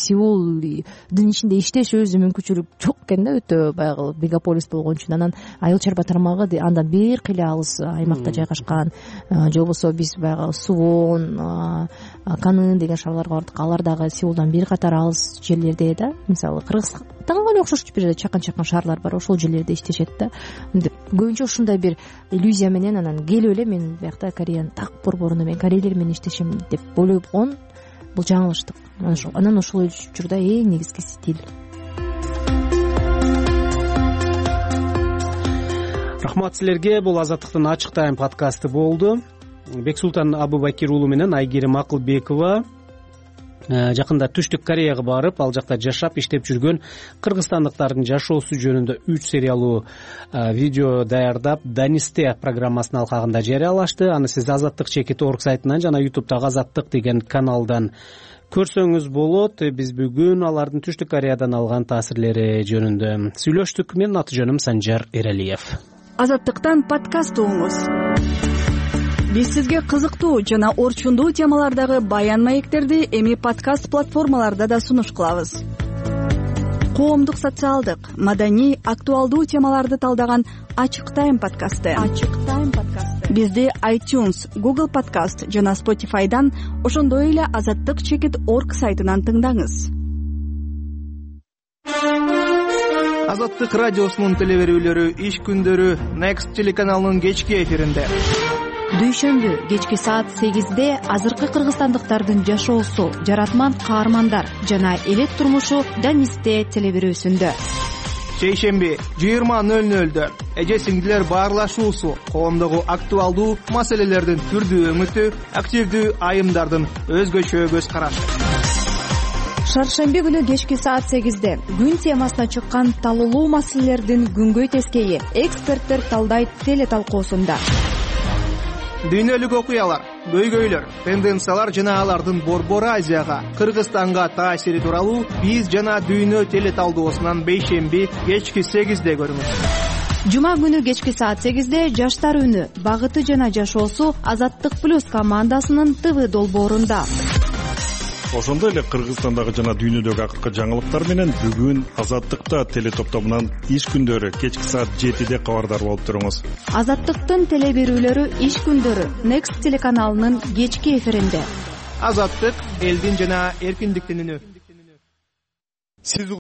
Сеулдун ичинде иштеш өзү мүмкүнчүлүк жок экен да, өтө баягы мегаполис болгон үчүн. Анан айыл чарба тармагы андан бир кыйла алыс аймакта жайгашкан, же болбосо биз баягы Сувон, Канын деген шаарларга бардык, алар дагы Сеулдан бир катар алыс жерлерде да. Мисалы Кыргызстанга эле окшош бир чакан шаарлар бар, ошол жерлерде иштешет да. Көбүнчө ушундай бир иллюзия менен анан келип эле мен биякта Кореянын так борборуна мен корейлер менен иштешем деп ойлогон, бул жаңылыштык. Анан ошол учурда эң негизгиси тил. Рахмат силерге. Бул Азаттыктын ачык тайм подкасты болду. Бексултан Абубакир уулу менен Айгерим Акылбекова жакында Түштүк Кореяга барып, ал жакта жашап иштеп жүргөн кыргызстандыктардын жашоосу жөнүндө 3 сериялуу видео даярдап, Данисте программасынын алкагында жарыялашты. Аны сиз azattik.org сайтынан жана YouTube'дагы Азаттык деген каналдан көрсөңүз болот. Биз бүгүн алардын Түштүк Кореядан алган таасирлери жөнүндө сүйлөштүк. Менин аты жөнүм Санжар Эралиев. Азаттыктан подкаст угуңуз. Биз сизге кызыктуу жана орчундуу темалардагы баян маектерди эми подкаст платформаларда да сунуш кылабыз. Коомдук, социалдык, маданий, актуалдуу темаларды талдаган Ачык Тайм подкасты. Бизди iTunes, Google Podcast жана Spotify'дан, ошондой эле azattik.org сайтынан тыңдаңыз. Азаттык радиосунун телеберүүлөрү иш күндөрү Next телеканалынын кечки эфиринде. Дүйшөмбү кечки саат 8-де азыркы кыргызстандыктардын жашоосу, жаратман каармандар жана элет турмушу Данисте телеберүүсүндө. Шейшемби 20:00-дө эже-сиңдилер баарлашуусу, коомдогу актуалдуу маселелердин түрдүү өңүтү, активдүү айымдардын өзгөчө көз карашы. Шаршемби күнү кечки саат 8-де күн темасына чыккан талуулуу маселелердин күнгөй тескейи эксперттер талдайт телеталкуусунда. Дүйнөлүк окуялар, көйгөйлөр, тенденциялар жана алардын Борбор Азияга, Кыргызстанга таасири тууралуу биз жана дүйнө телеталдоосунан бейшемби кечки 8-де көрүңүз. Жума күнү кечки саат 8-де жаштар үнү, багыты жана жашоосу Азаттык плюс командасынын ТВ долбоорунда. Ошондой эле Кыргызстандагы жана дүйнөдөгү акыркы жаңылыктар менен бүгүн Азаттыкта телетоптомунан иш күндөрү кечки саат 7-де кабардар болуп туруңуз. Азаттыктын телеберүүлөрү иш күндөрү Next телеканалынын кечки эфиринде. Азаттык элдин жана эркиндиктин үнү.